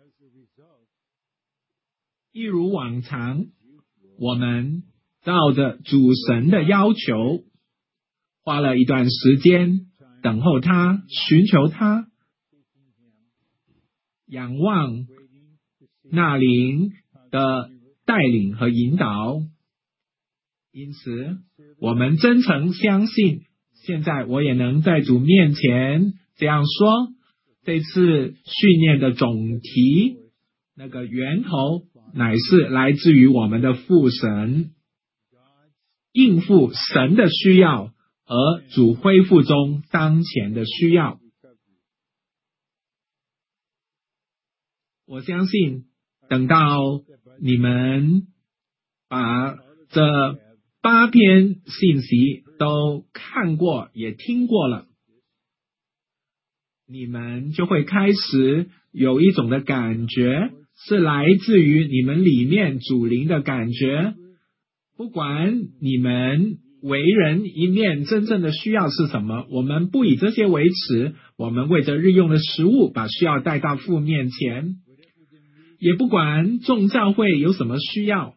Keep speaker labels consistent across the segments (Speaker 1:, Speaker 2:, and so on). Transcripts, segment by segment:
Speaker 1: 一如往常，我们照着主神的要求，花了一段时间等候他，寻求他，仰望那灵的带领和引导。因此，我们真诚相信，现在我也能在主面前这样说，这次训练的总题，那个源头乃是来自于我们的父神，应付神的需要和主恢复中当前的需要。我相信等到你们把这8篇信息都看过也听过了，你们就会开始有一种的感觉，是来自于你们里面主灵的感觉。不管你们为人一面真正的需要是什么，我们不以这些为耻，我们为着日用的食物把需要带到父面前，也不管众教会有什么需要，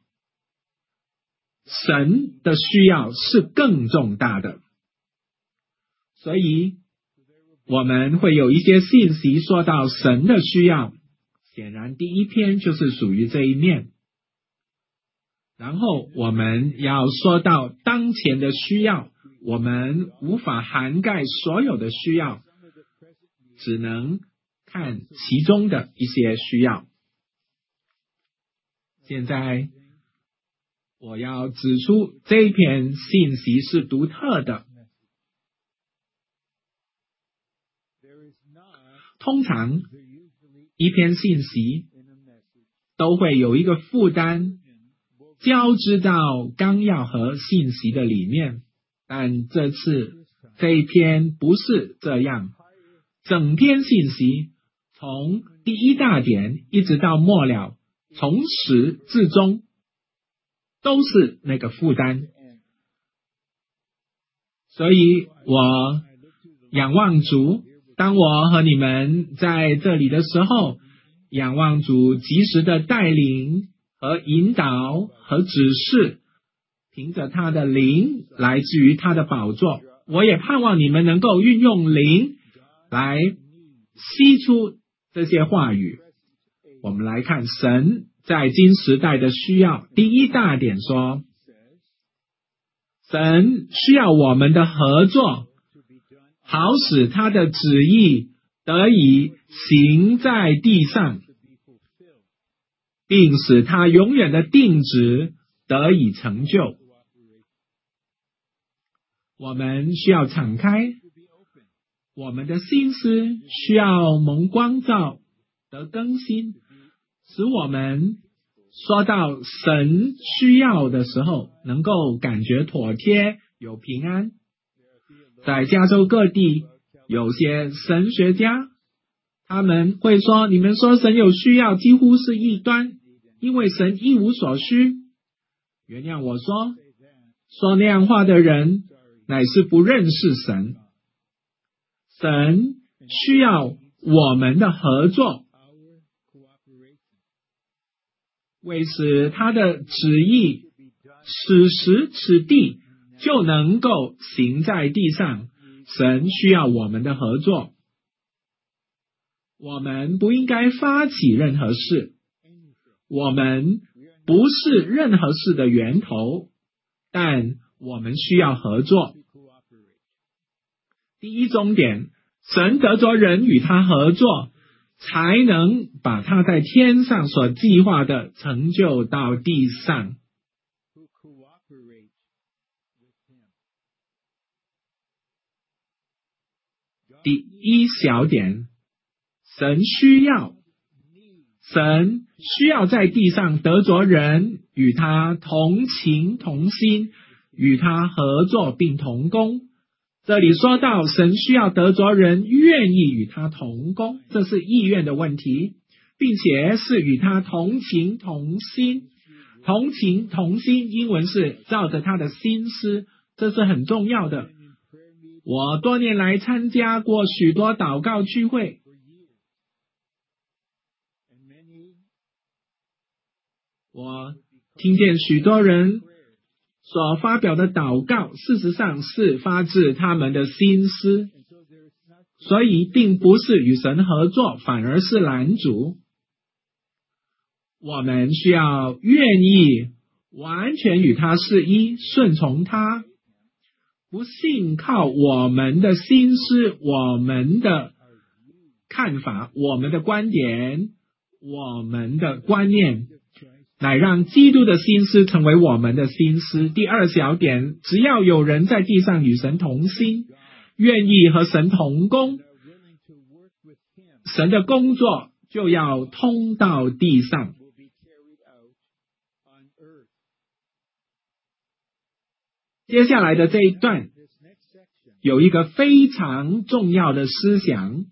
Speaker 1: 神的需要是更重大的。所以我们会有一些信息说到神的需要，显然第1篇就是属于这一面。然后我们要说到当前的需要，我们无法涵盖所有的需要，只能看其中的一些需要。现在我要指出这一篇信息是独特的。通常一篇信息都会有一个负担交织到纲要和信息的里面，但这次这一篇不是这样，整篇信息从第1大点一直到末了，从始至终都是那个负担。所以我仰望主，当我和你们在这里的时候，仰望主及时的带领和引导和指示，凭着他的灵来自于他的宝座。我也盼望你们能够运用灵来吸出这些话语。我们来看神在今时代的需要。第1大点说，神需要我们的合作，好使他的旨意得以行在地上，并使他永远的定旨得以成就。我们需要敞开，我们的心思需要蒙光照，得更新，使我们说到神需要的时候，能够感觉妥帖，有平安。在加州各地，有些神学家，他们会说，你们说神有需要，几乎是异端，因为神一无所需。原谅我说那样话的人，乃是不认识神。神需要我们的合作，为使他的旨意此时此地就能够行在地上。神需要我们的合作。我们不应该发起任何事，我们不是任何事的源头，但我们需要合作。第一重点，神得着人与他合作，才能把他在天上所计划的成就到地上。第一小点，神需要在地上得着人与他同情同心，与他合作并同工。这里说到神需要得着人愿意与他同工，这是意愿的问题，并且是与他同情同心。同情同心，英文是照着他的心思，这是很重要的。我多年来参加过许多祷告聚会， 我听见许多人所发表的祷告，事实上是发自他们的心思，所以并不是与神合作，反而是拦阻。我们需要愿意完全与他是一，顺从他，不信靠我们的心思、我们的看法、我们的观点、我们的观念，乃让基督的心思成为我们的心思。第二小点，只要有人在地上与神同心，愿意和神同工，神的工作就要通到地上。接下来的这一段有一个非常重要的思想，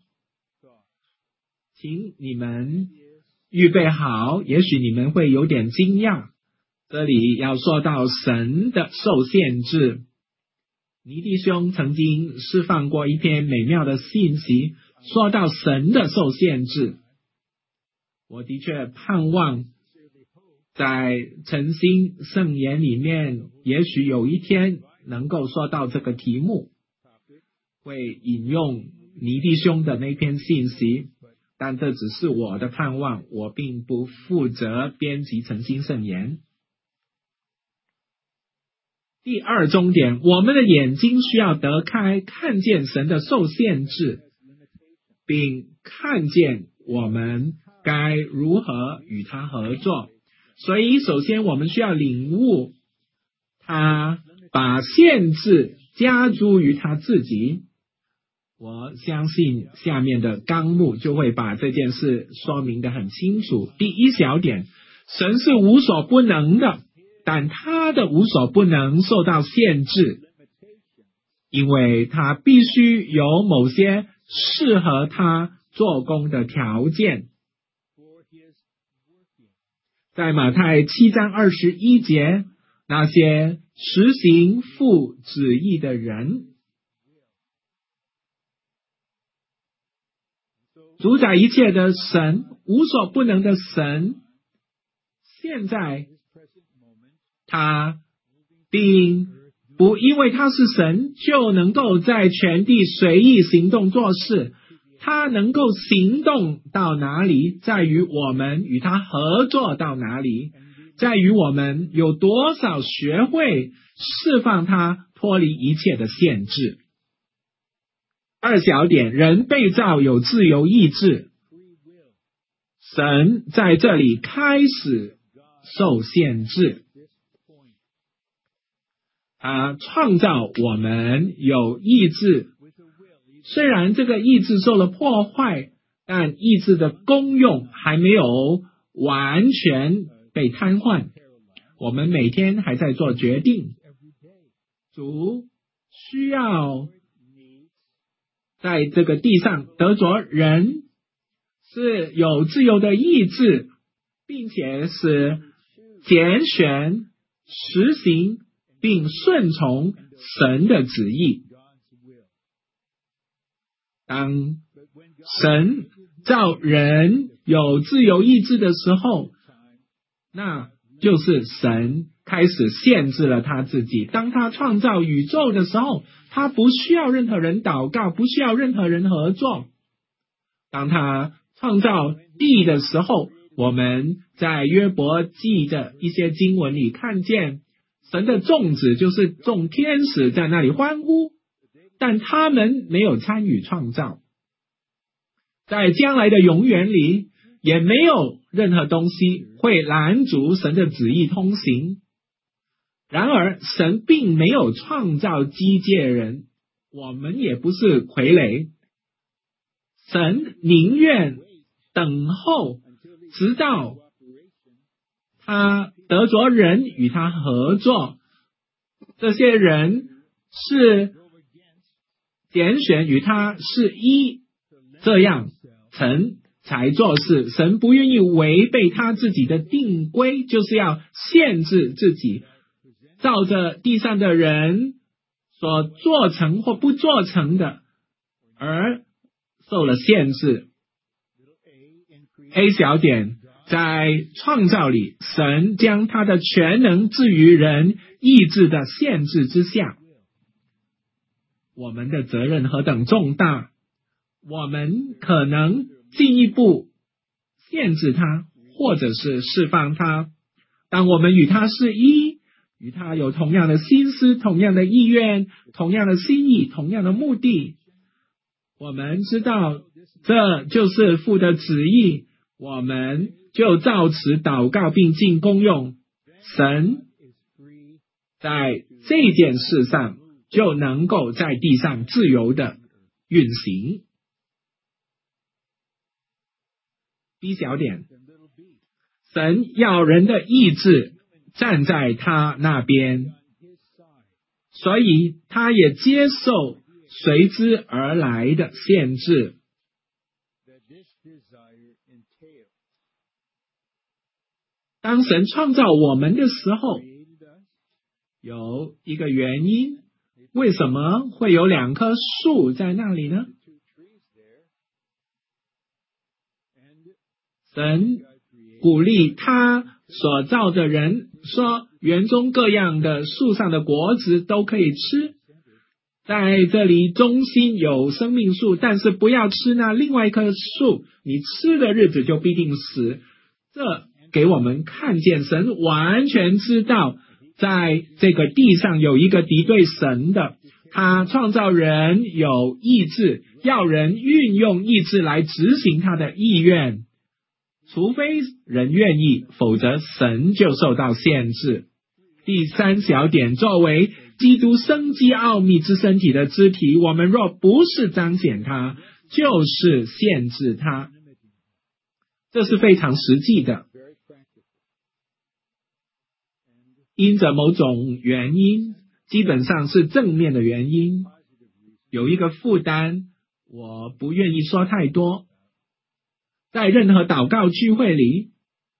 Speaker 1: 请你们预备好，也许你们会有点惊讶。这里要说到神的受限制。尼弟兄曾经释放过一篇美妙的信息，说到神的受限制。我的确盼望在诚心圣言里面，也许有一天能够说到这个题目，会引用尼弟兄的那篇信息，但这只是我的盼望，我并不负责编辑诚心圣言。第二重点，我们的眼睛需要得开，看见神的受限制，并看见我们该如何与他合作。所以首先我们需要领悟，他把限制加诸于他自己。我相信下面的纲目就会把这件事说明得很清楚。第一小点，神是无所不能的，但他的无所不能受到限制，因为他必须有某些适合他做工的条件。在马太7章21节，那些实行父旨意的人，主宰一切的神，无所不能的神，现在他并不因为他是神就能够在全地随意行动做事，他能够行动到哪里，在于我们与他合作到哪里，在于我们有多少学会释放他脱离一切的限制。二小点，人被造有自由意志，神在这里开始受限制。他创造我们有意志，虽然这个意志受了破坏，但意志的功用还没有完全被瘫痪。我们每天还在做决定。主需要在这个地上得着人是有自由的意志，并且是拣选、实行并顺从神的旨意。当神造人有自由意志的时候，那就是神开始限制了他自己。当他创造宇宙的时候，他不需要任何人祷告，不需要任何人合作。当他创造地的时候，我们在约伯记的一些经文里看见，神的众子就是众天使在那里欢呼，但他们没有参与创造。在将来的永远里，也没有任何东西会拦阻神的旨意通行。然而，神并没有创造机械人，我们也不是傀儡。神宁愿等候，直到他得着人与他合作。这些人是拣选与他是一，这样神才做事。神不愿意违背他自己的定规，就是要限制自己，照着地上的人所做成或不做成的而受了限制。 A 小点，在创造里，神将他的全能置于人意志的限制之下。我们的责任何等重大，我们可能进一步限制他，或者是释放他。当我们与他是一，与他有同样的心思、同样的意愿、同样的心意、同样的目的，我们知道这就是父的旨意，我们就照此祷告并尽功用，神在这件事上就能够在地上自由的运行。B 小点，神要人的意志站在他那边，所以他也接受随之而来的限制。当神创造我们的时候，有一个原因，为什么会有2棵树在那里呢？神鼓励他所造的人说，园中各样的树上的果子都可以吃，在这里中心有生命树，但是不要吃那另外一棵树，你吃的日子就必定死。这给我们看见神完全知道在这个地上有一个敌对神的，他创造人有意志，要人运用意志来执行他的意愿，除非人愿意，否则神就受到限制。第3小点，作为基督生机奥秘之身体的肢体，我们若不是彰显它，就是限制它。这是非常实际的。因着某种原因，基本上是正面的原因，有一个负担，我不愿意说太多。在任何祷告聚会里，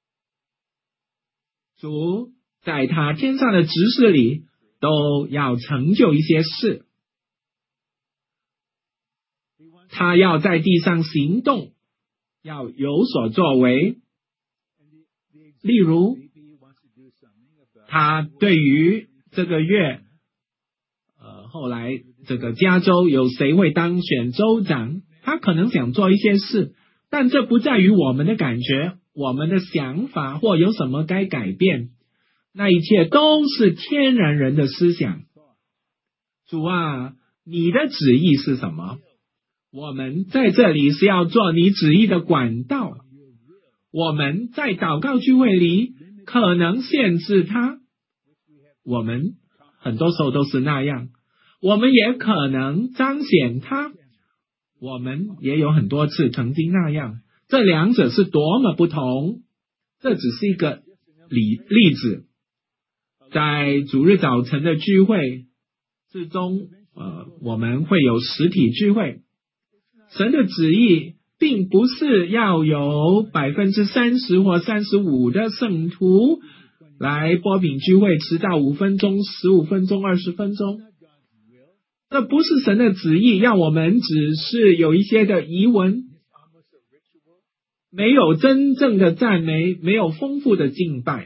Speaker 1: 主在他天上的执事里都要成就一些事，他要在地上行动，要有所作为。例如，他对于这个月后来这个加州有谁会当选州长，他可能想做一些事，但这不在于我们的感觉，我们的想法或有什么该改变，那一切都是天然人的思想。主啊，你的旨意是什么？我们在这里是要做你旨意的管道。我们在祷告聚会里可能限制他，我们很多时候都是那样，我们也可能彰显他，我们也有很多次曾经那样，这两者是多么不同。这只是一个例子。在主日早晨的聚会之中，我们会有实体聚会。神的旨意并不是要有 30% 或 35% 的圣徒来波饼聚会，迟到5分钟、15分钟、20分钟。这不是神的旨意，要我们只是有一些的仪文，没有真正的赞美，没有丰富的敬拜。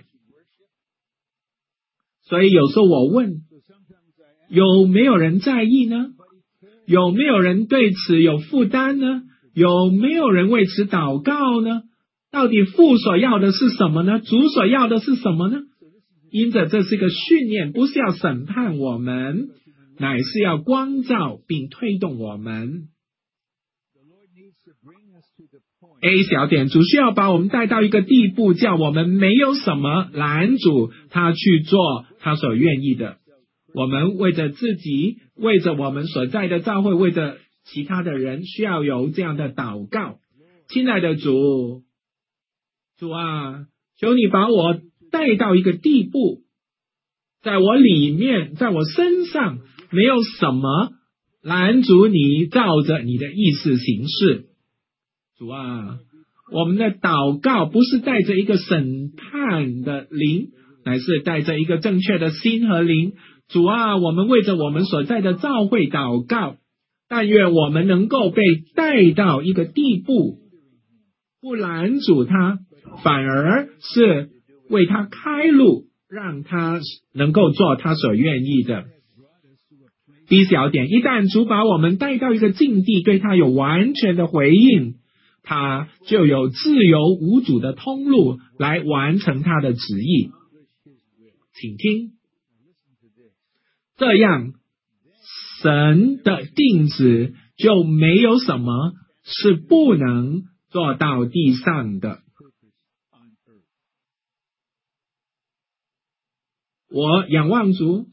Speaker 1: 所以有时候我问，有没有人在意呢？有没有人对此有负担呢？有没有人为此祷告呢？到底父所要的是什么呢？主所要的是什么呢？因着这是一个训练，不是要审判我们，乃是要光照并推动我们。A 小点，主需要把我们带到一个地步，叫我们没有什么拦阻他去做他所愿意的。我们为着自己，为着我们所在的教会，为着其他的人，需要有这样的祷告。亲爱的主啊，求你把我带到一个地步，在我里面，在我身上，没有什么拦阻你照着你的意思行事。主啊，我们的祷告不是带着一个审判的灵，乃是带着一个正确的心和灵。主啊，我们为着我们所在的教会祷告，但愿我们能够被带到一个地步， 不拦阻他，反而是为他开路，让他能够做他所愿意的。B 小点，一旦主把我们带到一个境地，对他有完全的回应，他就有自由无阻的通路来完成他的旨意。请听，这样神的定旨就没有什么是不能做到地上的。我仰望主，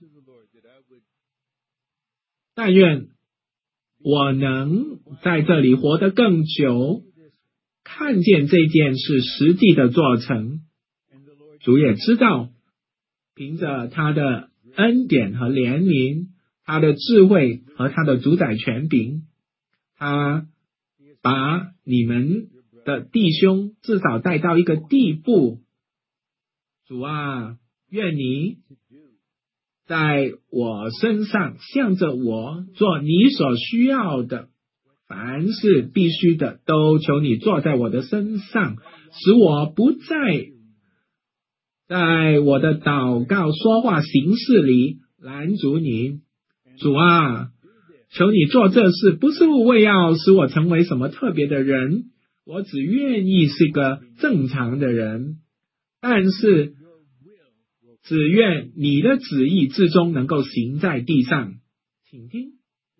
Speaker 1: 但愿我能在这里活得更久，看见这件事实际的做成。主也知道，凭着他的恩典和怜悯，他的智慧和他的主宰权柄，他把你们的弟兄至少带到一个地步。主啊，愿你在我身上向着我做你所需要的，凡是必须的都求你做在我的身上，使我不再在我的祷告说话行事里拦阻你。主啊，求你做这事，不是为要使我成为什么特别的人，我只愿意是个正常的人，但是只愿你的旨意至终能够行在地上。请听，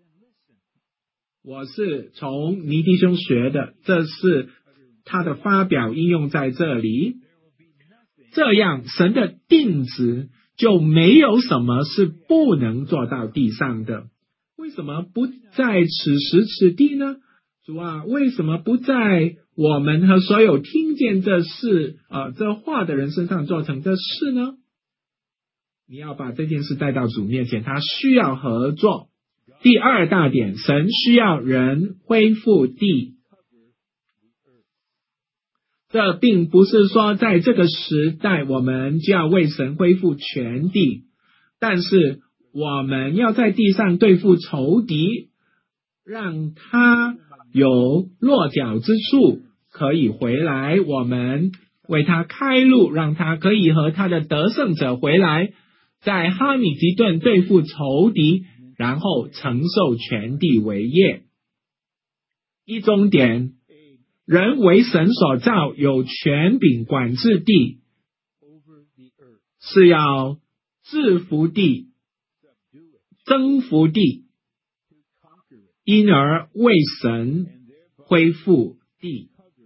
Speaker 1: 我是从尼弟兄学的，这是他的发表应用在这里。这样神的定旨就没有什么是不能做到地上的。为什么不在此时此地呢？主啊，为什么不在我们和所有听见这事这话的人身上做成这事呢？你要把这件事带到主面前，他需要合作。第二大点，神需要人恢复地。这并不是说在这个时代我们就要为神恢复全地，但是我们要在地上对付仇敌，让他有落脚之处可以回来，我们为他开路，让他可以和他的得胜者回来，在哈米吉顿对付仇敌，然后承受全地为业。一中点，人为神所造，有权柄管治地，是要制服地，征服地，因而为神恢复地。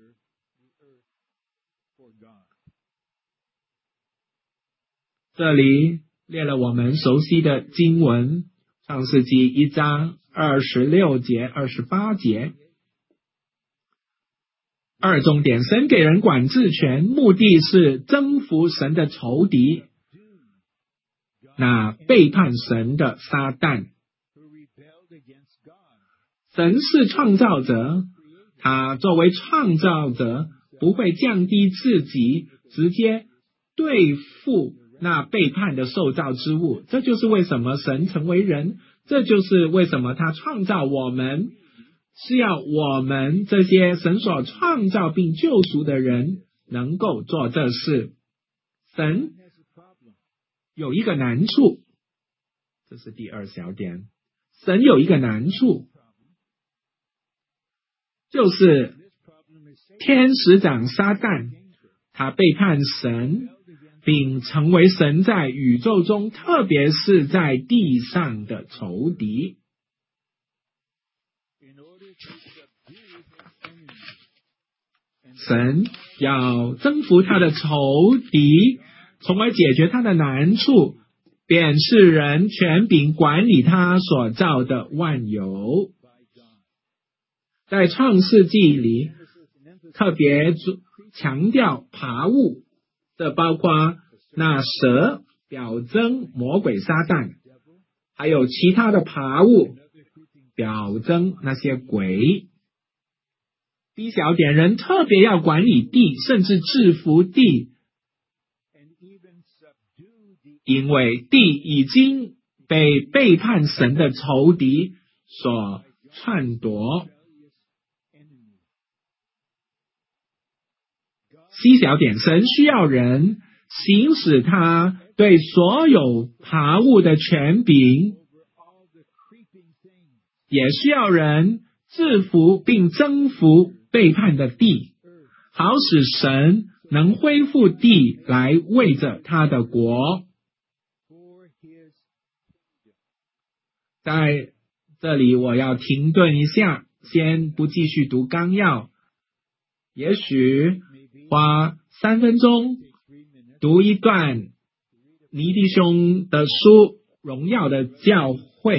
Speaker 1: 这里列了我们熟悉的经文，创世纪1章26节、28节。二重点，神给人管治权，目的是征服神的仇敌，那背叛神的撒旦。神是创造者，他作为创造者不会降低自己，直接对付那背叛的受造之物。这就是为什么神成为人，这就是为什么他创造我们，是要我们这些神所创造并救赎的人能够做这事。神有一个难处，这是第二小点，神有一个难处，就是天使长撒旦，他背叛神，并成为神在宇宙中，特别是在地上的仇敌。神要征服他的仇敌，从而解决他的难处，便是人权柄管理他所造的万有。在创世纪里特别强调爬物，这包括那蛇表征魔鬼撒旦，还有其他的爬物表征那些鬼。B 小点，人特别要管理地，甚至制服地，因为地已经被背叛神的仇敌所篡夺。 C 小点，神需要人行使他对所有爬物的权柄，也需要人制服并征服背叛的地，好使神能恢复地来为着他的国。在这里我要停顿一下，先不继续读纲要，也许花3分钟读一段尼弟兄的书《荣耀的教会》，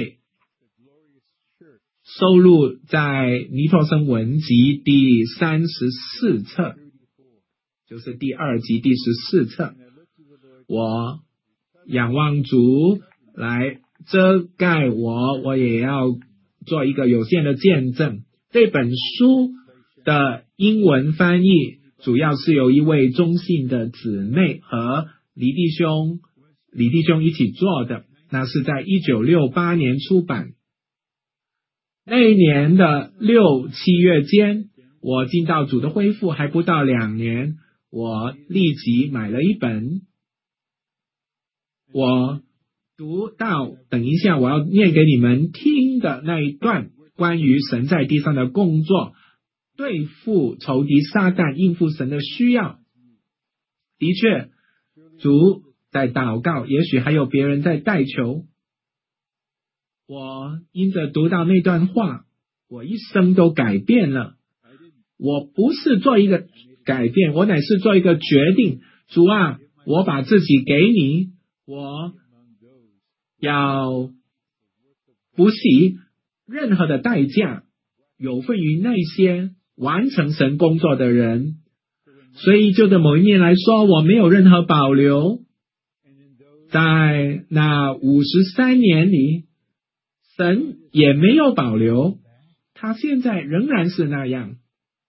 Speaker 1: 收录在尼托生文集第34册，就是第2集第14册。我仰望主来遮盖我也要做一个有限的见证。这本书的英文翻译主要是由一位中信的姊妹和李弟兄一起做的，那是在1968年出版。那一年的6、7月间，我进到主的恢复还不到2年，我立即买了一本。我读到等一下我要念给你们听的那一段关于神在地上的工作，对付仇敌撒旦，应付神的需要。的确，主在祷告，也许还有别人在代求。我因着读到那段话，我一生都改变了。我不是做一个改变，我乃是做一个决定。主啊，我把自己给你，我要不惜任何的代价，有份于那些完成神工作的人。所以就着某一面来说，我没有任何保留。在那53年里，神也没有保留，他现在仍然是那样。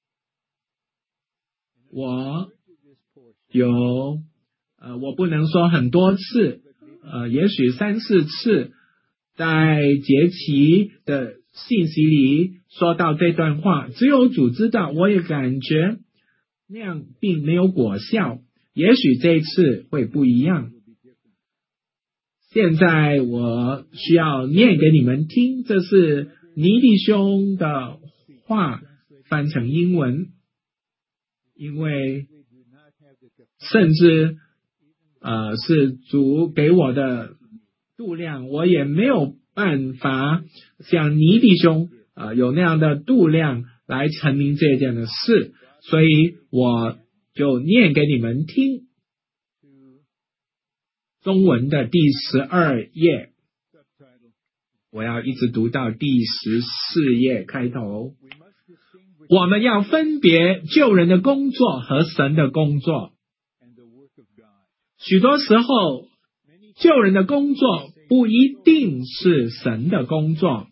Speaker 1: 我不能说很多次，也许3、4次，在节期的信息里说到这段话，只有主知道，我也感觉那样并没有果效，也许这一次会不一样。现在我需要念给你们听，这是尼弟兄的话翻成英文，因为甚至是主给我的度量，我也没有办法像尼弟兄有那样的度量来陈明这件的事，所以我就念给你们听。中文的第12页，我要一直读到第14页开头。我们要分别救人的工作和神的工作。许多时候，救人的工作不一定是神的工作。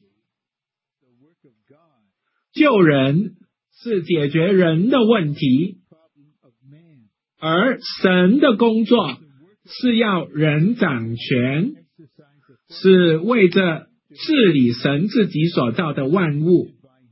Speaker 1: 救人是解决人的问题，而神的工作是要人掌权，是为着治理神自己所造的万物。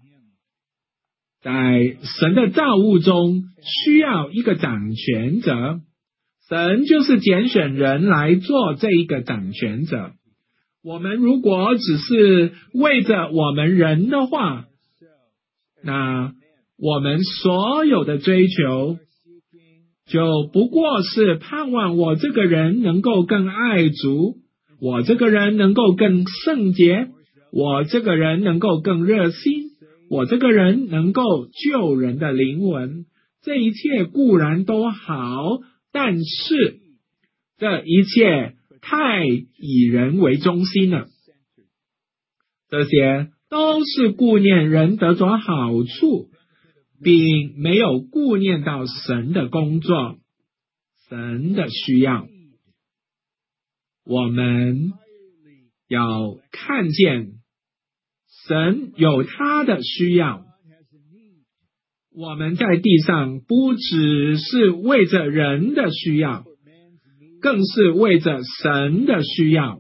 Speaker 1: 在神的造物中需要一个掌权者，神就是拣选人来做这一个掌权者。我们如果只是为着我们人的话，那我们所有的追求就不过是盼望我这个人能够更爱主，我这个人能够更圣洁，我这个人能够更热心，我这个人能够救人的灵魂。这一切固然都好，但是这一切太以人为中心了。这些都是顾念人得着好处，并没有顾念到神的工作，神的需要。我们要看见神有他的需要。我们在地上不只是为着人的需要，更是为着神的需要。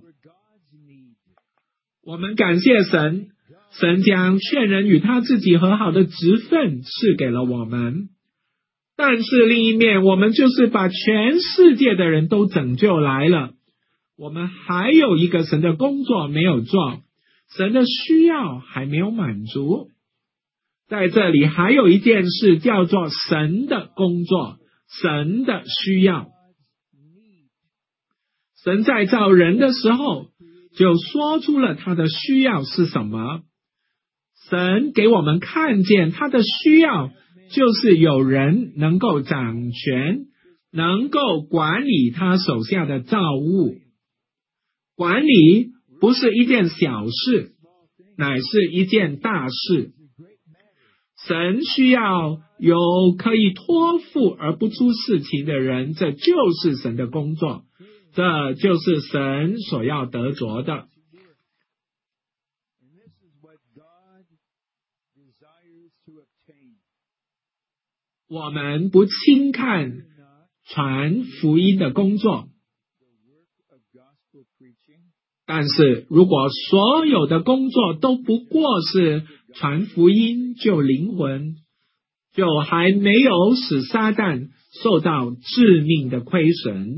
Speaker 1: 我们感谢神，神将劝人与他自己和好的职分赐给了我们。 但是另一面，我们就是把全世界的人都拯救来了，我们还有一个神的工作没有做，神的需要还没有满足。在这里还有一件事叫做神的工作，神的需要。神在造人的时候就说出了他的需要是什么。神给我们看见他的需要就是有人能够掌权，能够管理他手下的造物。管理不是一件小事，乃是一件大事。神需要有可以托付而不出事情的人，这就是神的工作，这就是神所要得着的。我们不轻看传福音的工作，但是如果所有的工作都不过是传福音救灵魂，就还没有使撒旦受到致命的亏损。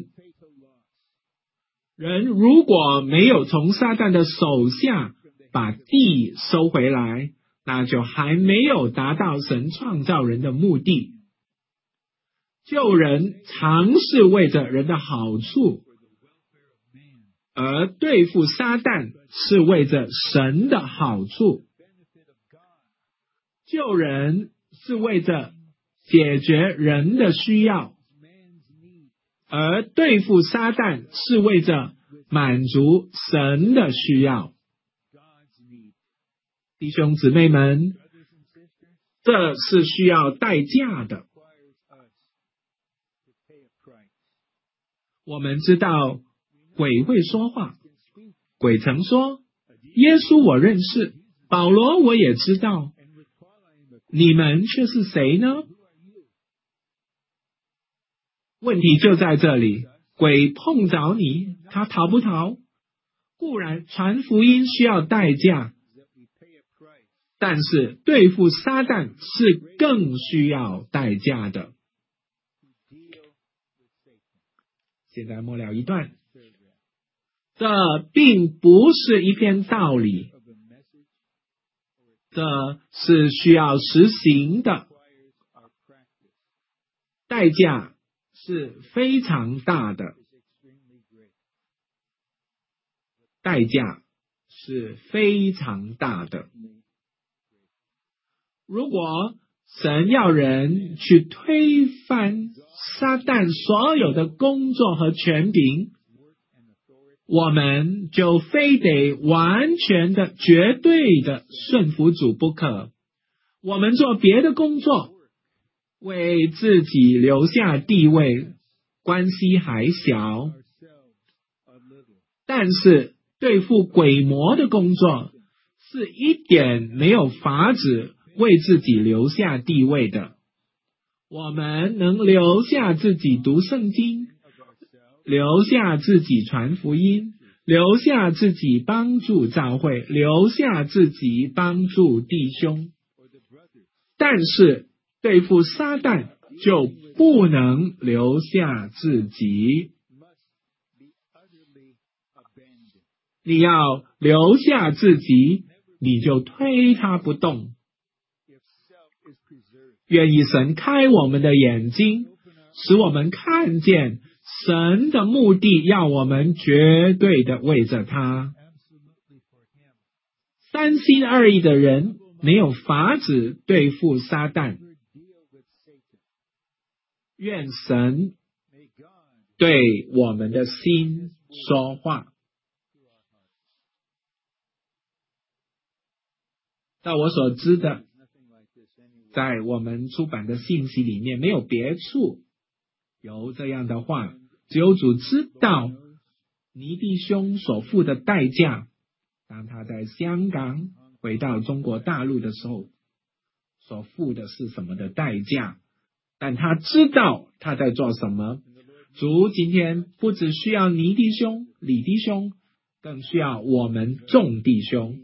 Speaker 1: 人如果没有从撒旦的手下把地收回来，那就还没有达到神创造人的目的。救人常是为着人的好处，而对付撒旦是为着神的好处。救人是为着解决人的需要，而对付撒旦是为着满足神的需要。弟兄姊妹们，这是需要代价的。我们知道鬼会说话，鬼曾说耶稣我认识，保罗我也知道，你们却是谁呢？问题就在这里，鬼碰着你，他逃不逃？固然传福音需要代价，但是对付撒旦是更需要代价的。现在末了一段，这并不是一篇道理，这是需要实行的，代价是非常大的，代价是非常大的。如果神要人去推翻撒旦所有的工作和权柄，我们就非得完全的、绝对的顺服主不可。我们做别的工作，为自己留下地位，关系还小，但是对付鬼魔的工作，是一点没有法子为自己留下地位的。我们能留下自己读圣经，留下自己传福音，留下自己帮助教会，留下自己帮助弟兄，但是对付撒旦就不能留下自己。你要留下自己，你就推他不动。愿意神开我们的眼睛，使我们看见神的目的，要我们绝对的为着他。三心二意的人没有法子对付撒旦。愿神对我们的心说话。到我所知的，在我们出版的信息里面，没有别处有这样的话，只有主知道尼弟兄所付的代价，当他在香港回到中国大陆的时候，所付的是什么的代价，但他知道他在做什么。主今天不只需要尼弟兄、李弟兄，更需要我们众弟兄。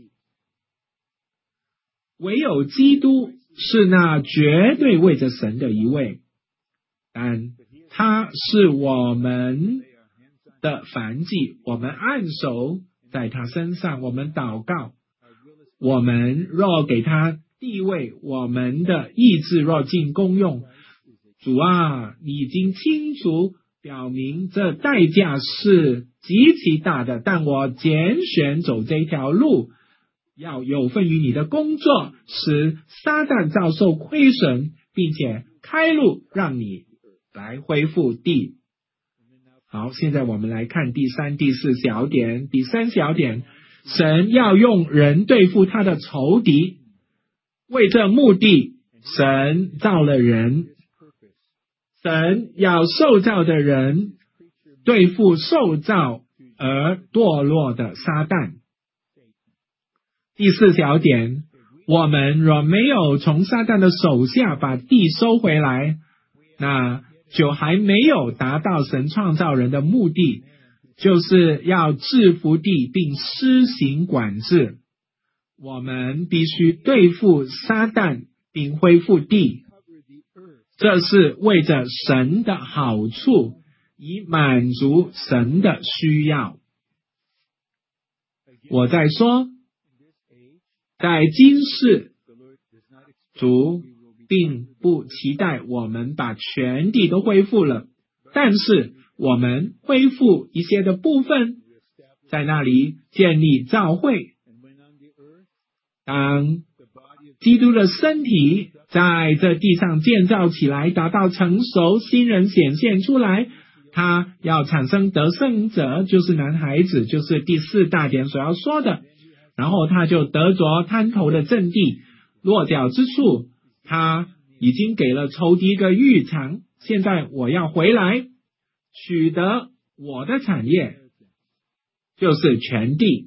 Speaker 1: 唯有基督是那绝对为着神的一位， 但他是我们的燔祭，我们按手在他身上，我们祷告，我们若给他地位，我们的意志若尽功用，主啊，你已经清楚表明这代价是极其大的，但我拣选走这条路，要有份于你的工作，使撒旦遭受亏损，并且开路让你来恢复地。好，现在我们来看第三、第四小点。第三小点，神要用人对付他的仇敌，为这目的，神造了人。神要受造的人对付受造而堕落的撒旦。第四小点，我们若没有从撒旦的手下把地收回来，那就还没有达到神创造人的目的，就是要制服地并施行管制。我们必须对付撒旦并恢复地，这是为着神的好处，以满足神的需要。我在说，在今世，主并不期待我们把全地都恢复了，但是我们恢复一些的部分，在那里建立教会。当基督的身体在这地上建造起来，达到成熟，新人显现出来，他要产生得胜者，就是男孩子，就是第四大点所要说的。然后他就得着滩头的阵地，落脚之处，他已经给了仇敌一个预尝。现在我要回来，取得我的产业，就是全地。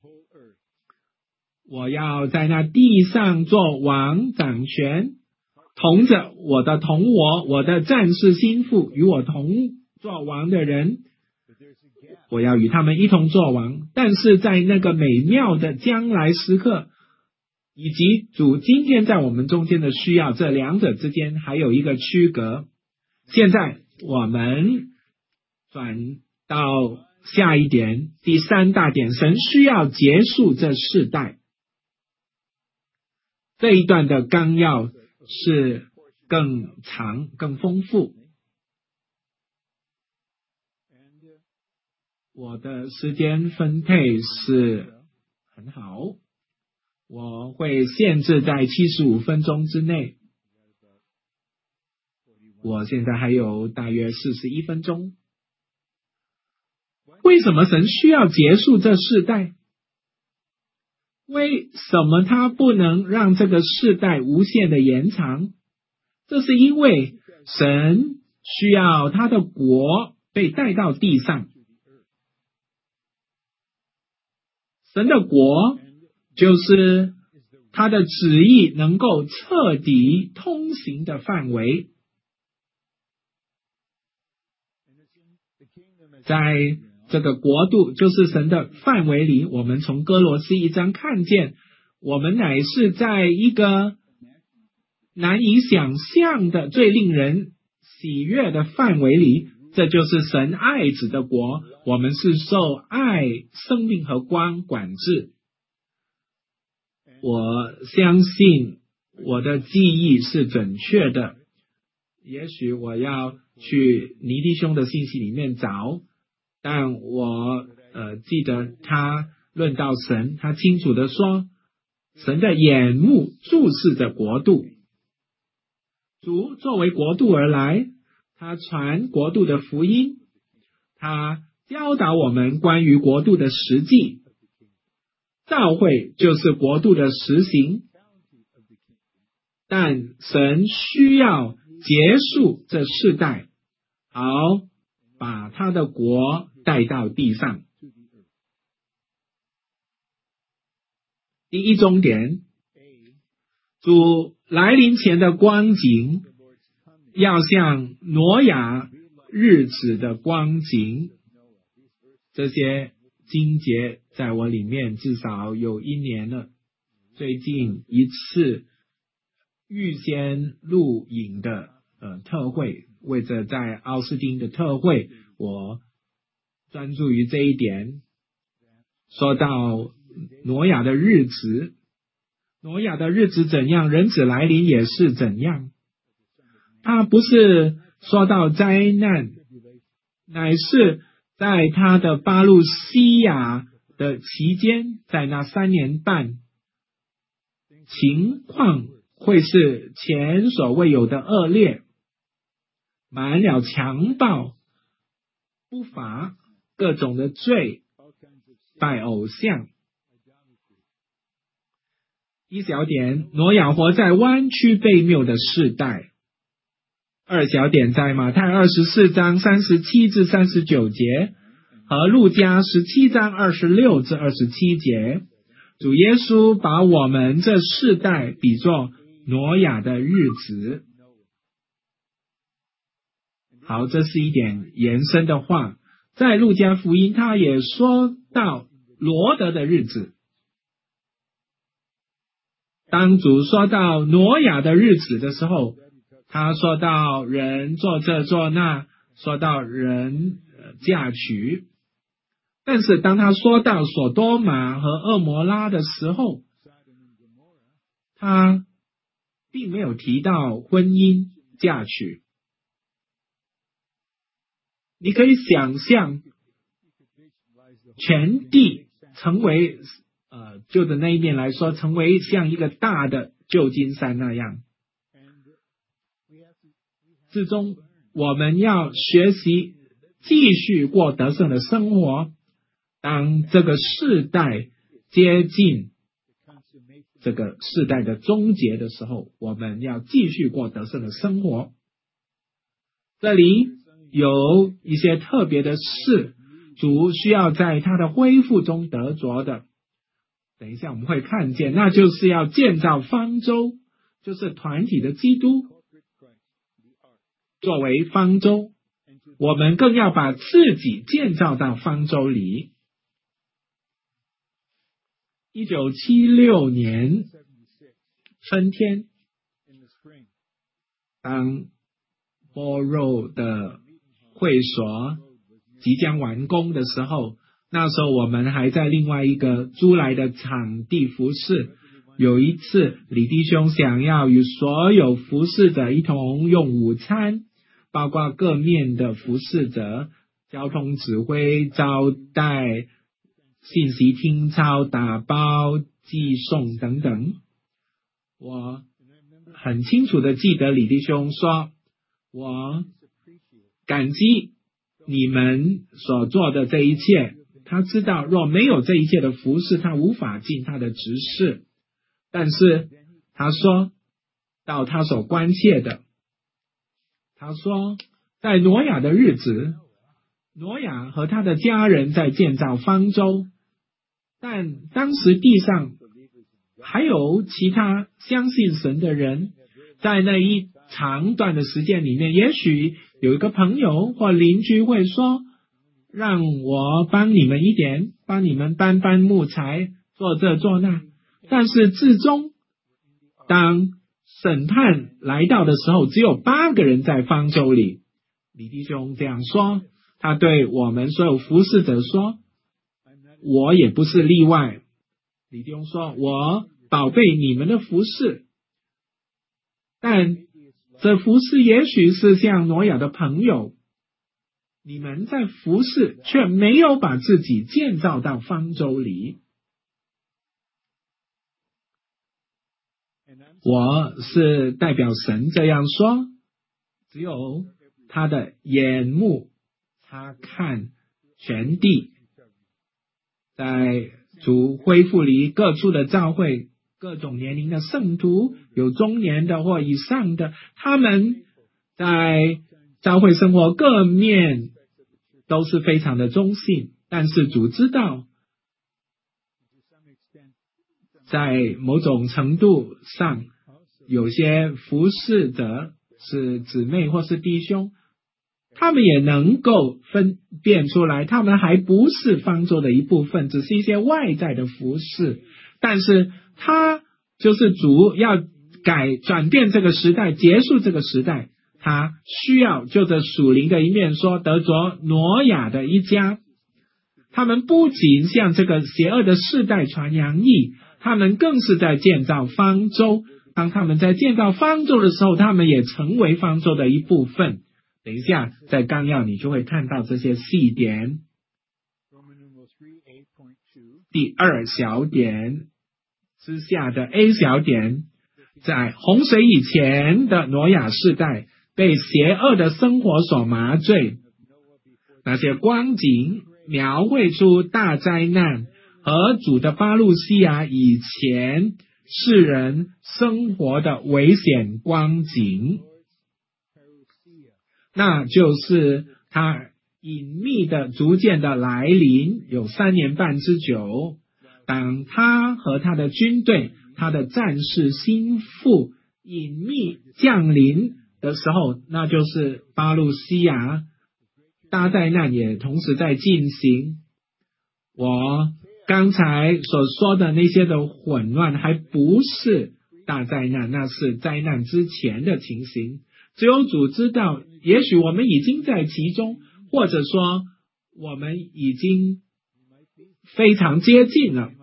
Speaker 1: 我要在那地上做王掌权，同着我的同我的战士心腹与我同做王的人，我要与他们一同做王。但是在那个美妙的将来时刻，以及主今天在我们中间的需要，这两者之间还有一个区隔。现在我们转到下一点，第三大点，神需要结束这世代。这一段的纲要是更长、更丰富。我的时间分配是很好，我会限制在75分钟之内。我现在还有大约41分钟。为什么神需要结束这世代？为什么他不能让这个世代无限的延长？这是因为神需要他的国被带到地上。神的国就是他的旨意能够彻底通行的范围。在这个国度就是神的范围里，我们从哥罗西1章看见，我们乃是在一个难以想象的最令人喜悦的范围里，这就是神爱子的国，我们是受爱、生命和光管制。我相信我的记忆是准确的，也许我要去尼弟兄的信息里面找，但我记得他论到神，他清楚的说，神的眼目注视着国度，主作为国度而来，他传国度的福音，他教导我们关于国度的实际，教会就是国度的实行，但神需要结束这世代，好把他的国带到地上。第一重点，主来临前的光景要像挪亚日子的光景。这些经节在我里面至少有1年了，最近一次预先录影的特会， 为着在奥斯汀的特会，我专注于这一点。说到挪亚的日子，挪亚的日子怎样，人子来临也是怎样。他不是说到灾难，乃是在他的巴路西亚的期间，在那3年半，情况会是前所未有的恶劣，满了强暴、不法、各种的罪、拜偶像。一小点，挪亚活在弯曲悖谬的世代。二小点，在马太24章37至39节和路加17章26至27节，主耶稣把我们这世代比作挪亚的日子。好，这是一点延伸的话。在路加福音，他也说到罗得的日子。当主说到挪亚的日子的时候，他说到人做这做那，说到人嫁娶。但是当他说到所多玛和蛾摩拉的时候，他并没有提到婚姻嫁娶。你可以想象全地成为就的那一面来说，成为像一个大的旧金山那样。最终我们要学习继续过得胜的生活。当这个世代接近这个世代的终结的时候，我们要继续过得胜的生活。这里有一些特别的事，主需要在他的恢复中得着的。等一下我们会看见，那就是要建造方舟，就是团体的基督作为方舟，我们更要把自己建造到方舟里。1976年春天，当波肉的会所即将完工的时候，那时候我们还在另外一个租来的场地服侍。有一次李弟兄想要与所有服侍者一同用午餐，包括各面的服侍者、交通指挥、招待、信息听抄、打包、寄送等等。我很清楚的记得李弟兄说，我感激你们所做的这一切。他知道若没有这一切的服侍，他无法尽他的职事。但是他说到他所关切的，他说在挪亚的日子，挪亚和他的家人在建造方舟，但当时地上还有其他相信神的人。在那一长段的时间里面，也许有一个朋友或邻居会说，让我帮你们一点，帮你们搬搬木材，做这做那。但是至终当审判来到的时候，只有8个人在方舟里。李弟兄这样说，他对我们所有服侍者说，我也不是例外。李弟兄说，我宝贝你们的服侍，但这服侍也许是像挪亚的朋友，你们在服侍却没有把自己建造到方舟里。我是代表神这样说，只有他的眼目他看全地，在主恢复里各处的教会，各种年龄的圣徒，有中年的或以上的，他们在教会生活各面都是非常的忠信。但是主知道，在某种程度上，有些服侍者是姊妹或是弟兄，他们也能够分辨出来，他们还不是方舟的一部分，只是一些外在的服侍。但是他就是主要转变这个时代，结束这个时代， 他需要就着属灵的一面说，得着挪亚的一家。他们不仅向这个邪恶的世代传扬义，他们更是在建造方舟。当他们在建造方舟的时候，他们也成为方舟的一部分。等一下在纲要你就会看到这些细点。第二小点之下的 A 小点，在洪水以前的挪亚世代被邪恶的生活所麻醉，那些光景描绘出大灾难和主的巴路西亚以前世人生活的危险光景，那就是他隐秘的逐渐的来临，有3年半之久。当他和他的军队，他的战士心腹隐秘降临的时候，那就是巴路西亚大灾难也同时在进行。我刚才所说的那些的混乱还不是大灾难，那是灾难之前的情形。只有主知道，也许我们已经在其中，或者说我们已经非常接近了。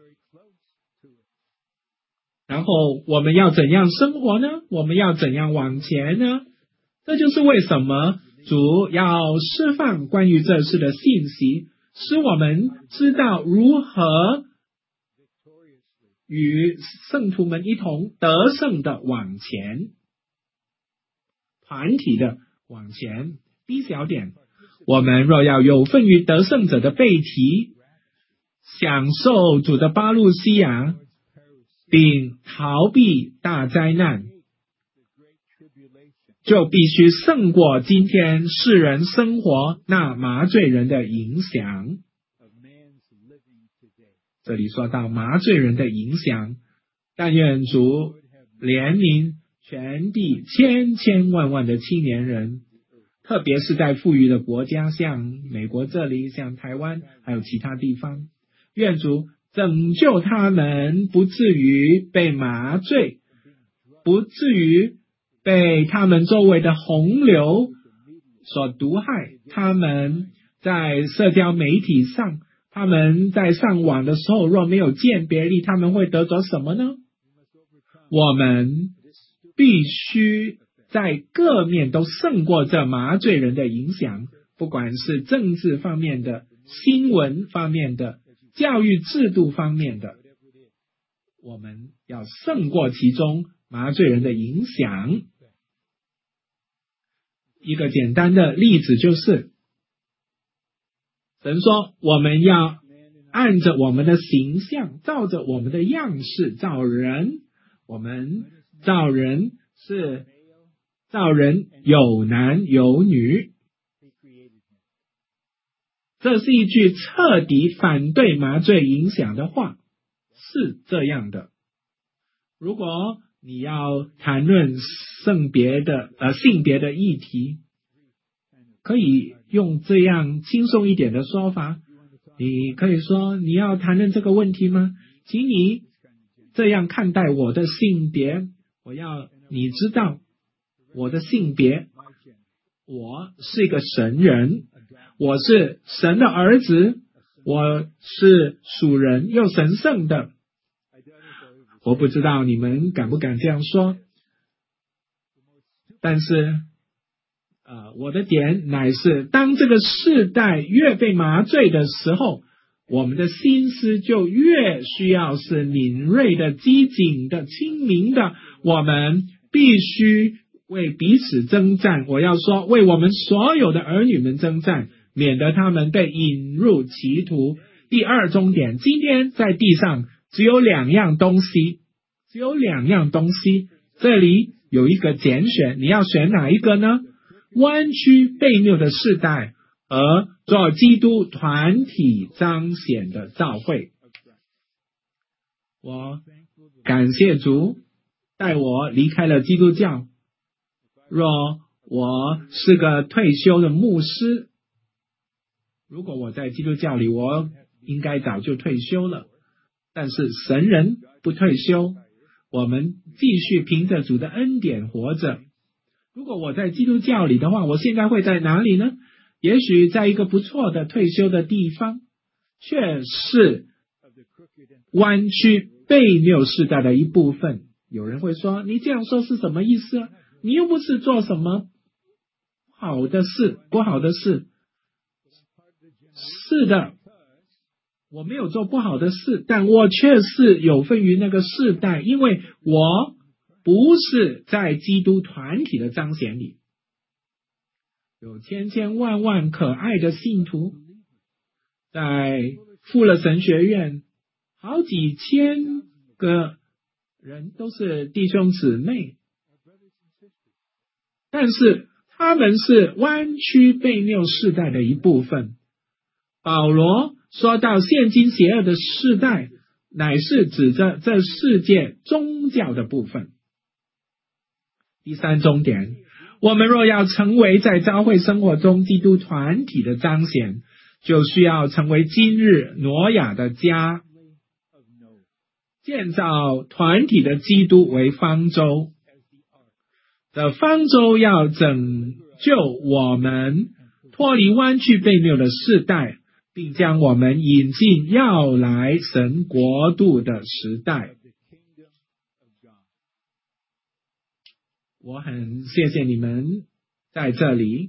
Speaker 1: 然后我们要怎样生活呢？我们要怎样往前呢？这就是为什么主要释放关于这事的信息，使我们知道如何与圣徒们一同得胜的往前，团体的往前。B 小点，我们若要有份于得胜者的背题，享受主的巴路西亚，并逃避大灾难，就必须胜过今天世人生活那麻醉人的影响。这里说到麻醉人的影响，但愿主怜悯全地千千万万的青年人，特别是在富裕的国家，像美国这里，像台湾，还有其他地方，愿主拯救他们，不至于被麻醉，不至于被他们周围的洪流所毒害。他们在社交媒体上，他们在上网的时候，若没有鉴别力，他们会得着什么呢？我们必须在各面都胜过这麻醉人的影响，不管是政治方面的、新闻方面的、教育制度方面的，我们要胜过其中麻醉人的影响。一个简单的例子就是，神说我们要按着我们的形象，照着我们的样式造人。我们造人是造人有男有女，这是一句彻底反对麻醉影响的话，是这样的。如果你要谈论性别的议题，可以用这样轻松一点的说法，你可以说，你要谈论这个问题吗？请你这样看待我的性别，我要你知道我的性别，我是一个神人，我是神的儿子，我是属人又神圣的。我不知道你们敢不敢这样说，但是我的点乃是，当这个世代越被麻醉的时候，我们的心思就越需要是敏锐的、机警的、清明的。我们必须为彼此征战，我要说为我们所有的儿女们征战，免得他们被引入歧途。第二重点，今天在地上只有2样东西，这里有一个拣选，你要选哪一个呢？弯曲悖谬的世代和做基督团体彰显的教会。我感谢主带我离开了基督教，若我是个退休的牧师，如果我在基督教里，我应该早就退休了。但是神人不退休，我们继续凭着主的恩典活着。 如果我在基督教里的话，我现在会在哪里呢？也许在一个不错的退休的地方，却是弯曲悖谬世代的一部分。有人会说，你这样说是什么意思啊？你又不是做什么好的事，不好的事。是的，我没有做不好的事，但我却是有份于那个世代，因为我不是在基督团体的彰显里。有千千万万可爱的信徒，在富勒神学院，好几千个人都是弟兄姊妹，但是他们是弯曲悖谬世代的一部分。保罗说到现今邪恶的世代，乃是指着这世界宗教的部分。第三重点，我们若要成为在教会生活中基督团体的彰显，就需要成为今日挪亚的家，建造团体的基督为方舟。这方舟要拯救我们脱离弯曲悖谬的世代，并将我们引进要来神国度的时代。我很谢谢你们在这里。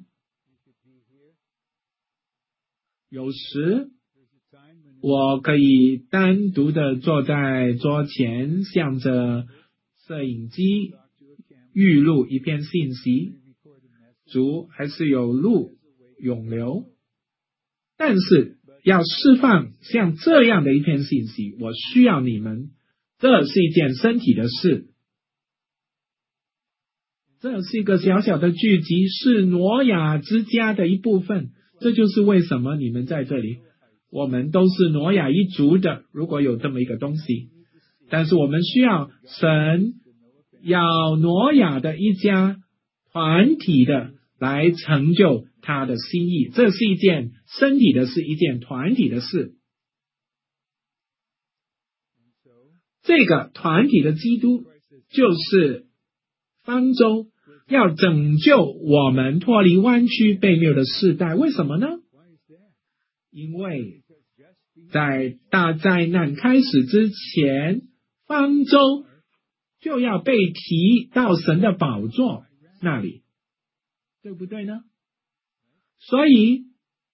Speaker 1: 有时我可以单独的坐在桌前，向着摄影机预录一篇信息，主还是有路永流。但是要释放像这样的一篇信息，我需要你们，这是一件身体的事。这是一个小小的聚集，是挪亚之家的一部分。这就是为什么你们在这里，我们都是挪亚一族的，如果有这么一个东西。但是我们需要神要挪亚的一家团体的来成就他的心意，这是一件身体的事，一件团体的事。这个团体的基督就是方舟，要拯救我们脱离弯曲悖谬的世代。为什么呢？因为在大灾难开始之前，方舟就要被提到神的宝座那里，对不对呢？所以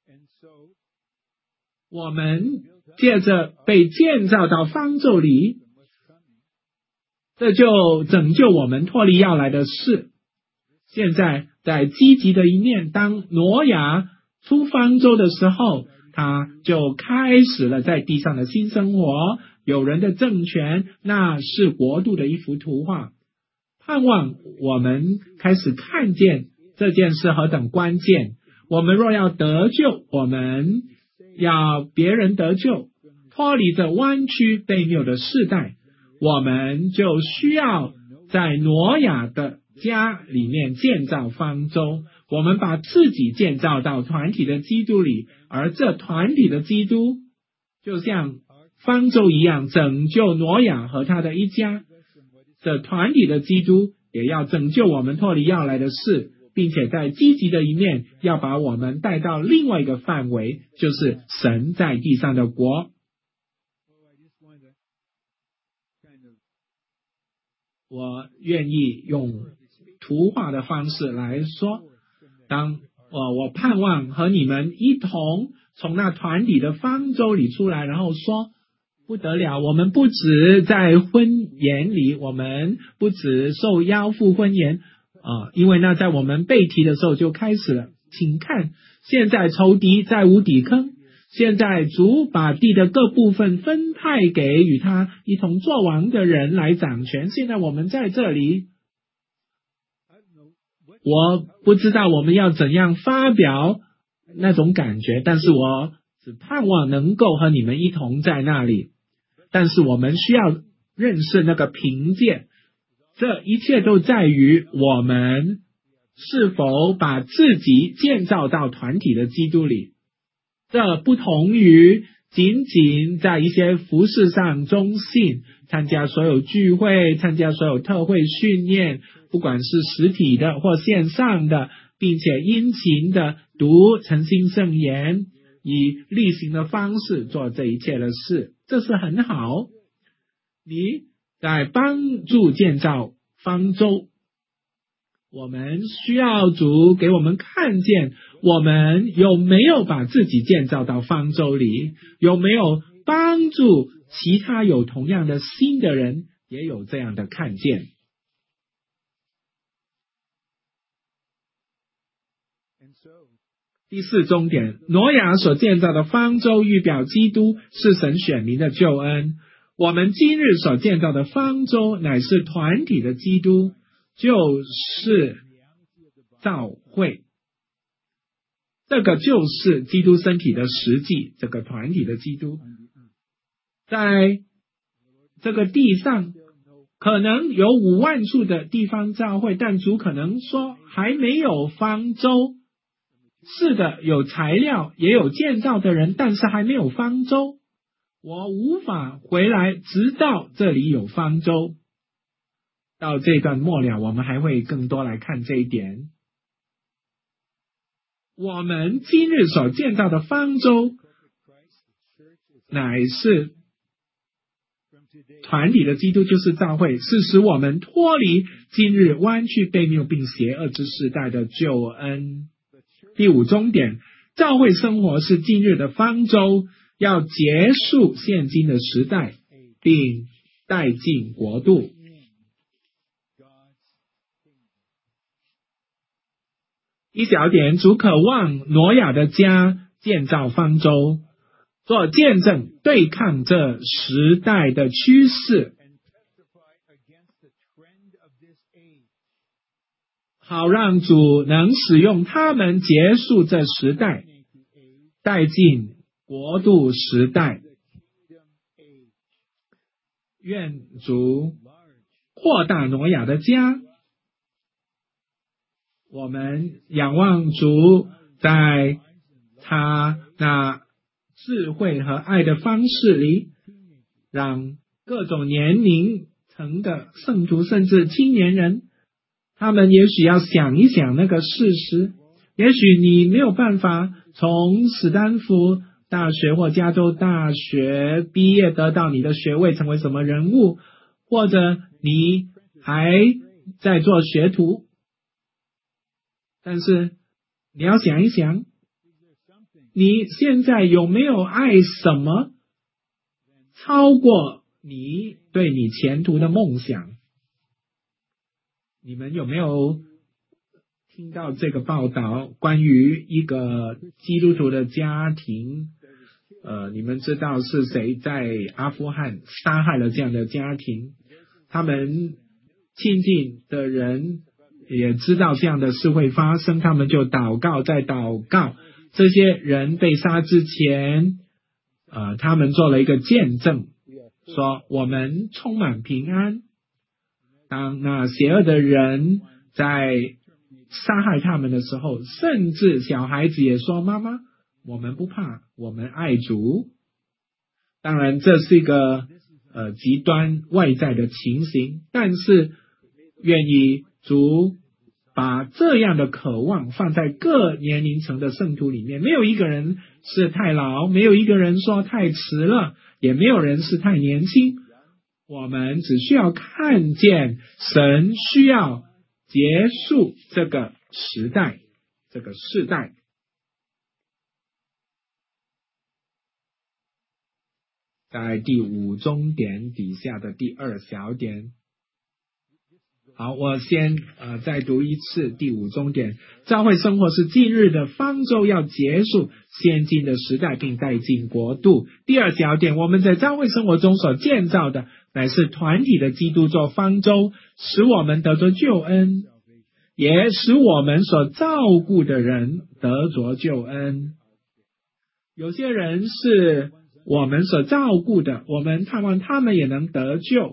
Speaker 1: 我们借着被建造到方舟里，这就拯救我们脱离要来的事。现在在积极的一面，当挪亚出方舟的时候，他就开始了在地上的新生活。有人的政权，那是国度的一幅图画。盼望我们开始看见这件事何等关键。我们若要得救，我们要别人得救，脱离这弯曲悖谬的世代，我们就需要在挪亚的家里面建造方舟。我们把自己建造到团体的基督里，而这团体的基督就像方舟一样拯救挪亚和他的一家。这团体的基督也要拯救我们脱离要来的事，并且在积极的一面要把我们带到另外一个范围，就是神在地上的国。我愿意用图画的方式来说，当我盼望和你们一同从那团体的方舟里出来，然后说不得了，我们不止在婚宴里，我们不止受邀赴婚宴因为那在我们被提的时候就开始了。请看，现在仇敌在无底坑，现在主把地的各部分分派给与他一同作王的人来掌权。现在我们在这里，我不知道我们要怎样发表那种感觉，但是我只盼望能够和你们一同在那里。但是我们需要认识那个凭借，这一切都在于我们是否把自己建造到团体的基督里。这不同于仅仅在一些服事上忠信，参加所有聚会，参加所有特会训练，不管是实体的或线上的，并且殷勤的读诚心圣言，以例行的方式做这一切的事，这是很好。你在帮助建造方舟，我们需要主给我们看见，我们有没有把自己建造到方舟里，有没有帮助其他有同样的心的人也有这样的看见。第四重点，挪亚所建造的方舟预表基督是神选民的救恩，我们今日所建造的方舟乃是团体的基督，就是教会，这个就是基督身体的实际，这个团体的基督。在这个地上可能有5万处的地方教会，但主可能说还没有方舟。是的，有材料，也有建造的人，但是还没有方舟。我无法回来直到这里有方舟。到这段末了，我们还会更多来看这一点。我们今日所建造的方舟乃是团体的基督，就是教会，是使我们脱离今日弯曲悖谬并邪恶之时代的救恩。第5重点，教会生活是今日的方舟，要结束现今的时代，并带进国度。一小点，主渴望挪亚的家建造方舟，做见证，对抗这时代的趋势，好让主能使用他们结束这时代，带进国度时代。愿主扩大挪亚的家，我们仰望主在他那智慧和爱的方式里，让各种年龄层的圣徒甚至青年人，他们也许要想一想那个事实。也许你没有办法从史丹福大学或加州大学毕业得到你的学位，成为什么人物，或者你还在做学徒，但是你要想一想，你现在有没有爱什么超过你对你前途的梦想？你们有没有听到这个报道，关于一个基督徒的家庭？你们知道是谁在阿富汗杀害了这样的家庭？他们亲近的人也知道这样的事会发生，他们就祷告，在祷告。这些人被杀之前，他们做了一个见证，说我们充满平安。当那邪恶的人在杀害他们的时候，甚至小孩子也说，妈妈，我们不怕，我们爱主。当然这是一个极端外在的情形，但是愿意主把这样的渴望放在各年龄层的圣徒里面，没有一个人是太老，没有一个人说太迟了，也没有人是太年轻。我们只需要看见神需要结束这个时代，这个世代。在第5重点底下的第2小点。好，我先再读一次第5重点。教会生活是今日的方舟，要结束现今的时代，并带进国度。第2小点，我们在教会生活中所建造的乃是团体的基督做方舟，使我们得着救恩，也使我们所照顾的人得着救恩。有些人是我们所照顾的，我们盼望他们也能得救。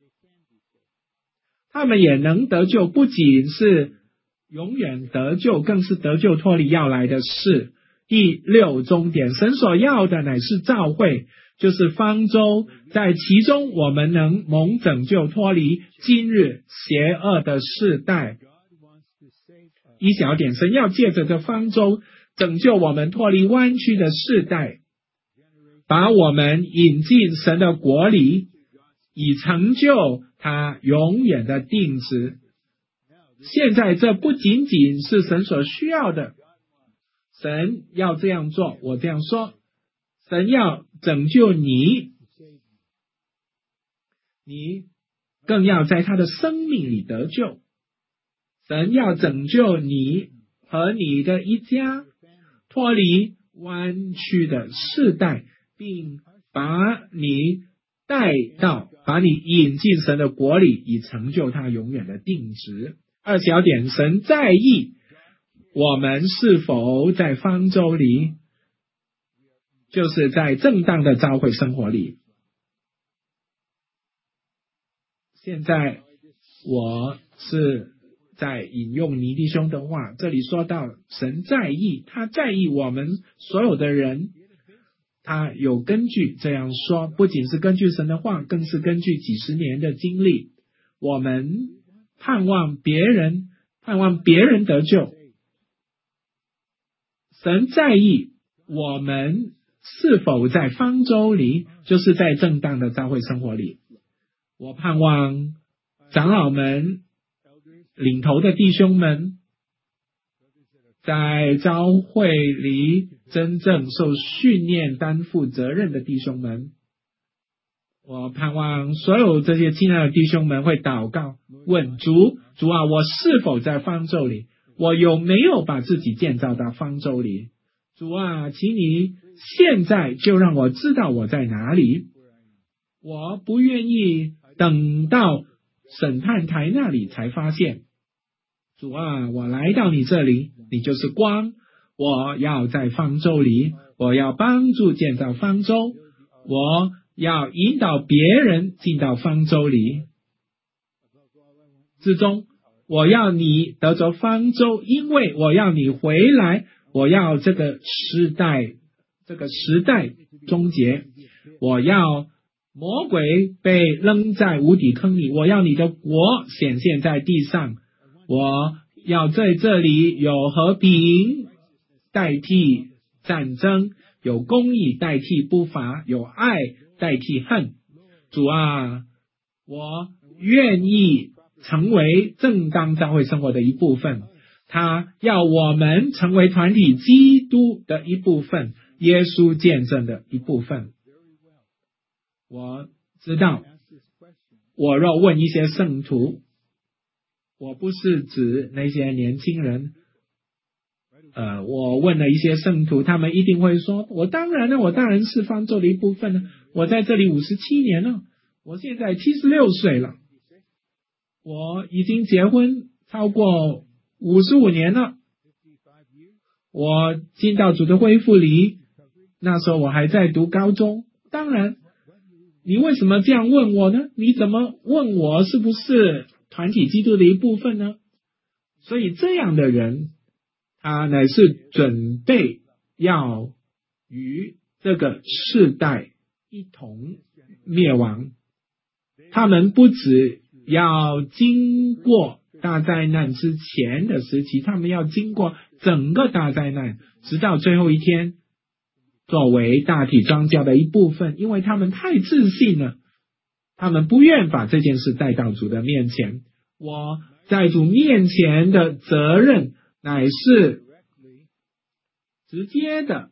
Speaker 1: 他们也能得救，不仅是永远得救，更是得救脱离要来的事。 第六终点，神所要的乃是教会，就是方舟，在其中我们能蒙拯救，脱离今日邪恶的世代。一小点，神要借着这方舟拯救我们，脱离弯曲的世代，把我们引进神的国里，以成就他永远的定旨。现在这不仅仅是神所需要的，神要这样做，我这样说，神要拯救你，你更要在他的生命里得救。神要拯救你和你的一家，脱离弯曲的世代，并把你把你引进神的国里，以成就他永远的定旨。二小点，神在意我们是否在方舟里，就是在正当的教会生活里。现在我是在引用尼弟兄的话，这里说到神在意，他在意我们所有的人，他有根据这样说，不仅是根据神的话，更是根据几十年的经历。我们盼望别人得救，神在意我们是否在方舟里，就是在正当的教会生活里。我盼望长老们、领头的弟兄们，在教会里真正受训练、担负责任的弟兄们，我盼望所有这些亲爱的弟兄们会祷告，问主啊，我是否在方舟里？我有没有把自己建造到方舟里？主啊，请你现在就让我知道我在哪里。我不愿意等到审判台那里才发现。主啊，我来到你这里，你就是光，我要在方舟里，我要帮助建造方舟，我要引导别人进到方舟里之中，我要你得着方舟，因为我要你回来，我要这个时代终结，我要魔鬼被扔在无底坑里，我要你的国显现在地上，我要在这里有和平代替战争，有公义代替不法，有爱代替恨。主啊，我愿意成为正当教会生活的一部分，他要我们成为团体基督的一部分，耶稣见证的一部分。我知道，我若问一些圣徒，我不是指那些年轻人，我问了一些圣徒，他们一定会说，我当然是方舟的一部分了，我在这里57年了，我现在76岁了，我已经结婚超过55年了，我进到主的恢复里，那时候我还在读高中。当然，你为什么这样问我呢？你怎么问我是不是团体基督的一部分呢？所以这样的人，他乃是准备要与这个世代一同灭亡。他们不只要经过大灾难之前的时期，他们要经过整个大灾难，直到最后一天，作为大体宗教的一部分，因为他们太自信了，他们不愿把这件事带到主的面前。我在主面前的责任乃是直接的，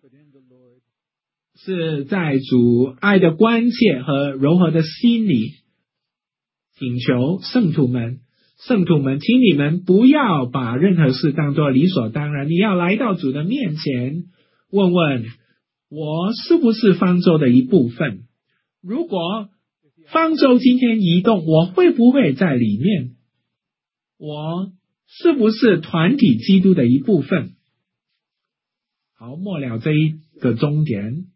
Speaker 1: 是在主爱的关切和柔和的心里，请求圣徒们，请你们不要把任何事当作理所当然，你要来到主的面前，问问我是不是方舟的一部分？如果方舟今天移动，我会不会在里面？我是不是团体基督的一部分？好，末了这一个终点，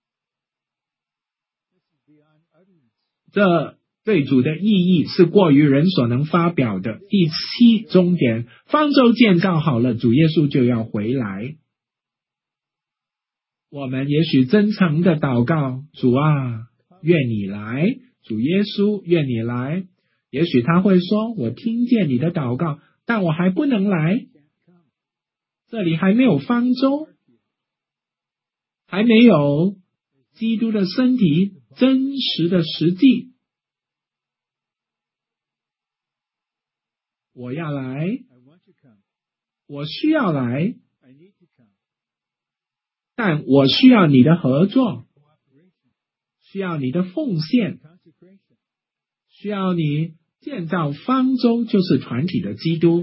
Speaker 1: 这对主的意义是过于人所能发表的。第7终点，方舟建造好了，主耶稣就要回来。 我们也许真诚的祷告，主啊，愿你来，主耶稣，愿你来。也许他会说，我听见你的祷告，但我还不能来，这里还没有方舟，还没有基督的身体真实的实际。我要来，我需要来，但我需要你的合作，需要你的奉献，需要你建造方舟，就是团体的基督，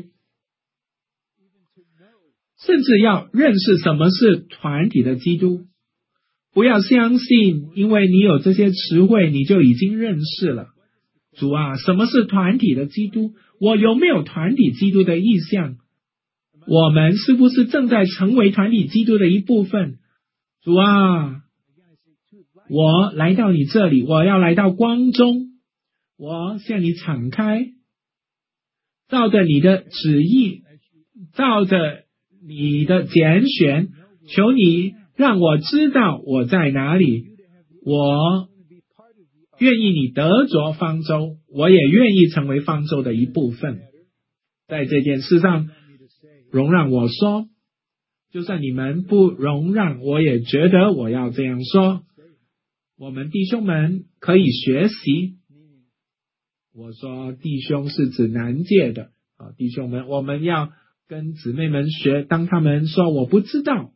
Speaker 1: 甚至要认识什么是团体的基督。不要相信，因为你有这些词汇，你就已经认识了。主啊，什么是团体的基督？我有没有团体基督的意向？我们是不是正在成为团体基督的一部分？主啊，我来到你这里，我要来到光中，我向你敞开，照着你的旨意，照着你的拣选，求你让我知道我在哪里，我愿意你得着方舟，我也愿意成为方舟的一部分。在这件事上，容让我说，就算你们不容让，我也觉得我要这样说。我们弟兄们可以学习，我说弟兄是指男界的弟兄们，我们要跟姊妹们学，当他们说我不知道，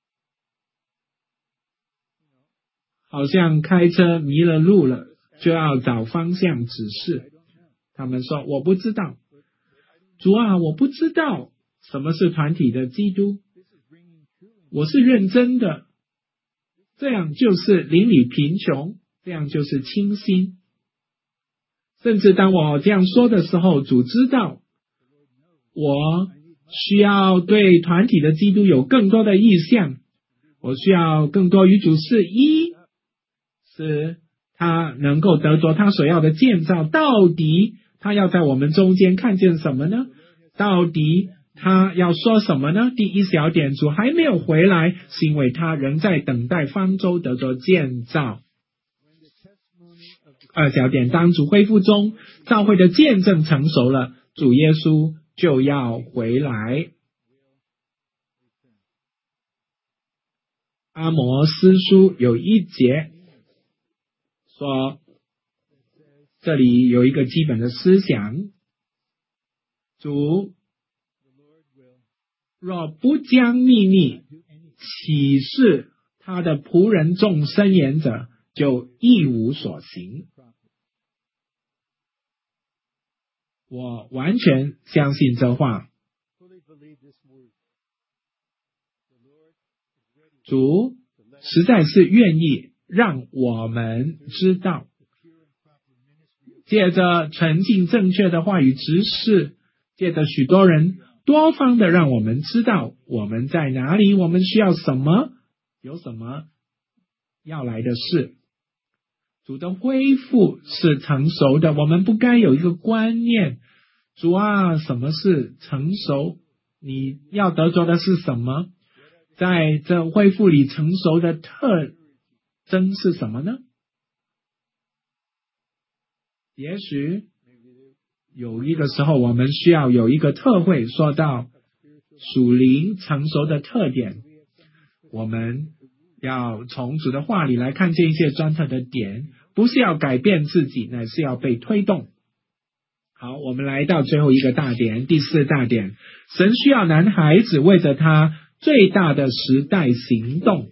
Speaker 1: 好像开车迷了路了，就要找方向指示。他们说我不知道，主啊，我不知道什么是团体的基督，我是认真的，这样就是邻里贫穷，这样就是清心。甚至当我这样说的时候，主知道我需要对团体的基督有更多的意向，我需要更多与主是一，使他能够得着他所要的建造。到底他要在我们中间看见什么呢？到底他要说什么呢？第一小点，主还没有回来，是因为他仍在等待方舟得着建造。二小点，当主恢复中，教会的见证成熟了，主耶稣就要回来。阿摩司书有一节说，这里有一个基本的思想，主若不将秘密启示他的仆人众申言者，就一无所行。我完全相信这话。主实在是愿意让我们知道，借着纯净正确的话语指示，借着许多人多方的让我们知道我们在哪里，我们需要什么，有什么要来的事。主的恢复是成熟的，我们不该有一个观念，主啊，什么是成熟？你要得着的是什么？在这恢复里成熟的特征是什么呢？也许有一个时候我们需要有一个特会说到属灵成熟的特点，我们要从主的话里来看见一些专特的点，不是要改变自己，乃是要被推动。好，我们来到最后一个大点，第四大点，神需要男孩子为着他最大的时代行动。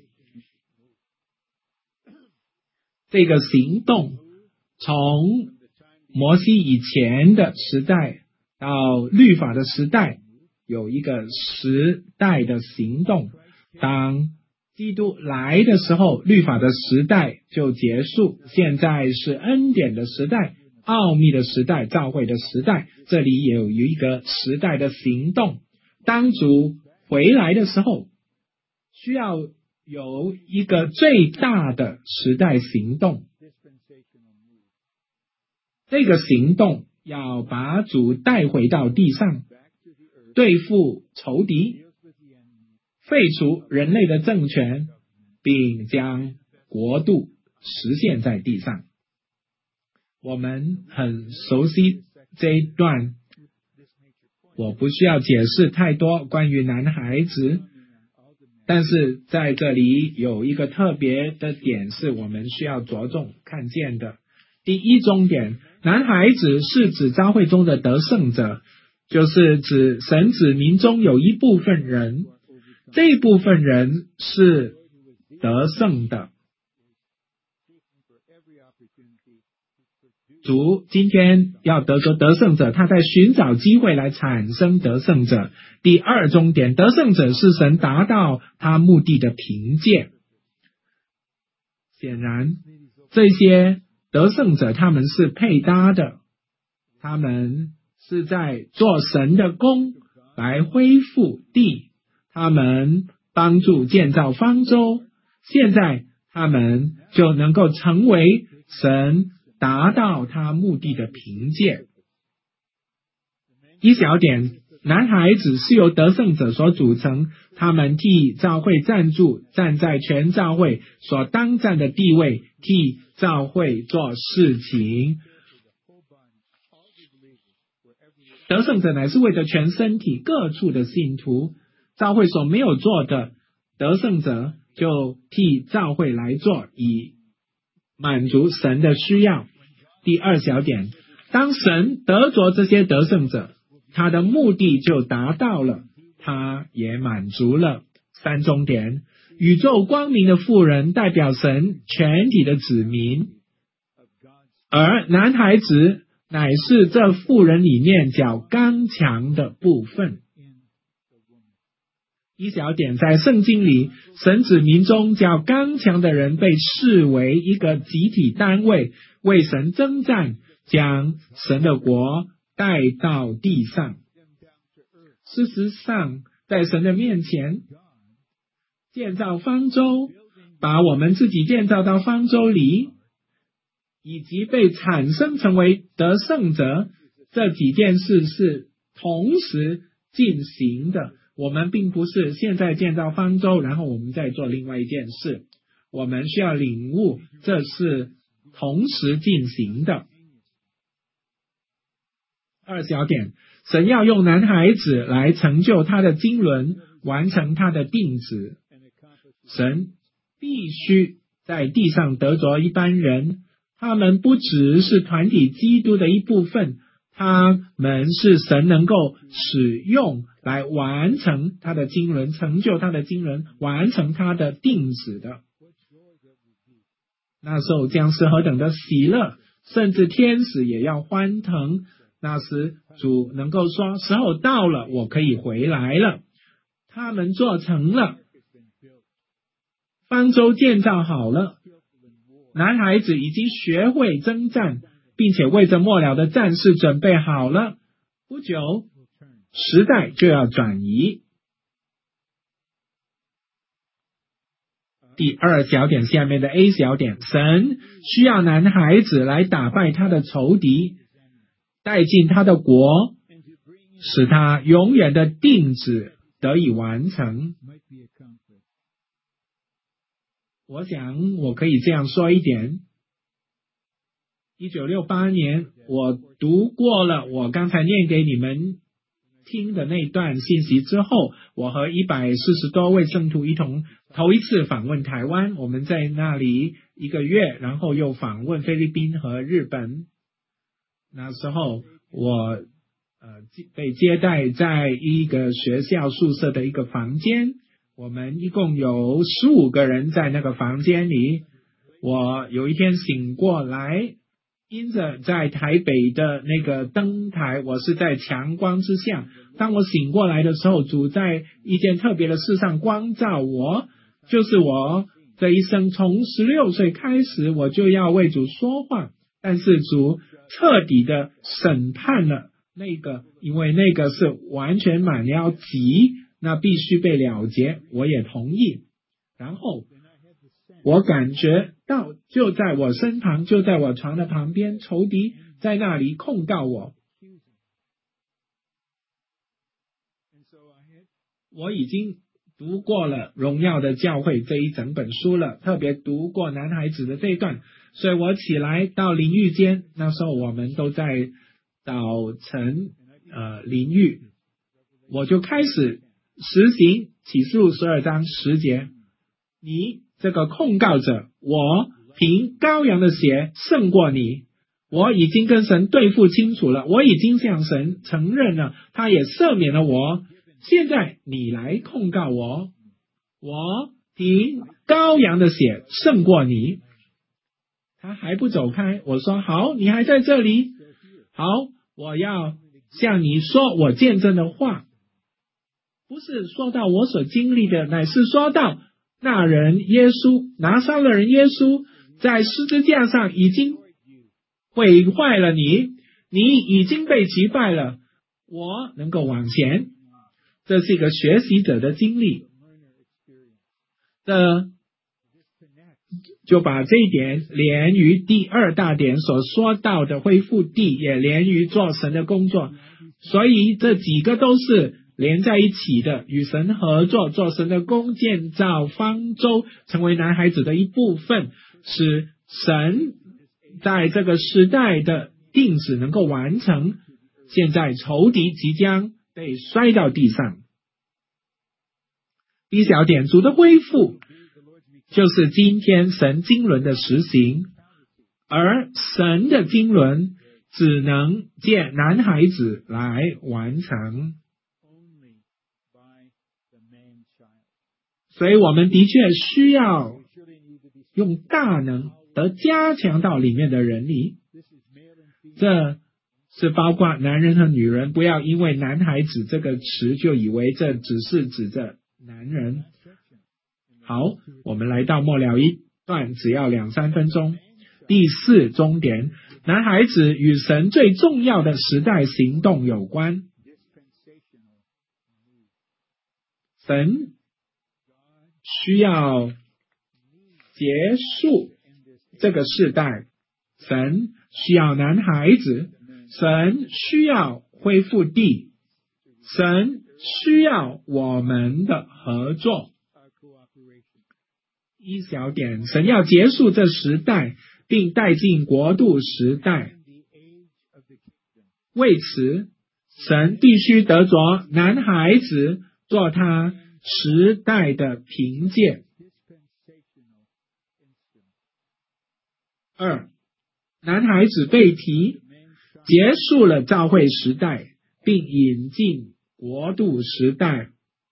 Speaker 1: 这个行动从摩西以前的时代到律法的时代，有一个时代的行动。当基督来的时候，律法的时代就结束，现在是恩典的时代，奥秘的时代，召会的时代，这里也有一个时代的行动。当主回来的时候，需要有一个最大的时代行动。这个行动要把主带回到地上，对付仇敌，废除人类的政权， 并将国度实现在地上。我们很熟悉这一段，我不需要解释太多关于男孩子，但是在这里有一个特别的点是我们需要着重看见的。第一重点，男孩子是指教会中的得胜者，就是指神子民中有一部分人，这一部分人是得胜的。主今天要得着得胜者，他在寻找机会来产生得胜者。第二重点，得胜者是神达到他目的的凭借。显然，这些得胜者他们是配搭的，他们是在做神的工来恢复地，他们帮助建造方舟，现在他们就能够成为神达到他目的的凭借。一小点，男孩子是由得胜者所组成，他们替教会站住，站在全教会所当站的地位，替教会做事情。得胜者乃是为着全身体各处的信徒，教会所没有做的，得胜者就替教会来做，以满足神的需要。第二小点，当神得着这些得胜者，他的目的就达到了，他也满足了。三重点，宇宙光明的妇人代表神全体的子民，而男孩子乃是这妇人里面较刚强的部分。一小点，在圣经里，神子民中较刚强的人被视为一个集体单位，为神征战，将神的国带到地上。事实上，在神的面前建造方舟，把我们自己建造到方舟里，以及被产生成为得胜者，这几件事是同时进行的。我们并不是现在建造方舟，然后我们再做另外一件事。我们需要领悟，这是同时进行的。二小点，神要用男孩子来成就他的经纶，完成他的定旨。神必须在地上得着一般人，他们不只是团体基督的一部分，他们是神能够使用来完成他的经纶，成就他的经纶，完成他的定旨的。那时候将是何等的喜乐，甚至天使也要欢腾。那时主能够说，时候到了，我可以回来了。他们做成了，方舟建造好了，男孩子已经学会征战，并且为着末了的战事准备好了。不久，时代就要转移。第二小点下面的 A 小点，神需要男孩子来打败他的仇敌，带进他的国，使他永远的定旨得以完成。我想我可以这样说一点，1968年我读过了我刚才念给你们听的那段信息之后，我和140多位圣徒一同头一次访问台湾，我们在那里1个月，然后又访问菲律宾和日本。那时候我被接待在一个学校宿舍的一个房间，我们一共有15个人在那个房间里。我有一天醒过来，因着在台北的那个灯台，我是在强光之下。当我醒过来的时候，主在一件特别的事上光照我，就是我这一生从16岁开始，我就要为主说话，但是主彻底的审判了那个，因为那个是完全满了级，那必须被了结，我也同意。然后我感觉到就在我身旁，就在我床的旁边，仇敌在那里控告我。我已经读过了荣耀的教会这一整本书了，特别读过男孩子的这一段，所以我起来到淋浴间，那时候我们都在早晨淋浴，我就开始实行启示录12章10节，你这个控告者，我凭羔羊的血胜过你，我已经跟神对付清楚了，我已经向神承认了，他也赦免了我，现在你来控告我，我凭羔羊的血胜过你。他还不走开，我说好，你还在这里，好，我要向你说我见证的话，不是说到我所经历的，乃是说到那人耶稣，拿撒勒人耶稣在十字架上已经毁坏了你，你已经被击败了，我能够往前。这是一个学习者的经历，这就把这一点连于第二大点所说到的恢复地，也连于做神的工作，所以这几个都是连在一起的，与神合作，做神的工，建造方舟，成为男孩子的一部分，使神在这个时代的定旨能够完成。现在仇敌即将被摔到地上。B 小点，主的恢复就是今天神经纶的实行，而神的经纶只能借男孩子来完成。所以我们的确需要用大能得加强到里面的人力，这是包括男人和女人，不要因为男孩子这个词就以为这只是指着男人。好，我们来到末了一段，只要2-3分钟。第4终点，男孩子与神最重要的时代行动有关。神需要结束这个世代，神需要男孩子，神需要恢复地，神需要我们的合作。一小点，神要结束这时代，并带进国度时代。为此，神必须得着男孩子做他时代的凭借。2，男孩子被提，结束了教会时代，并引进国度时代。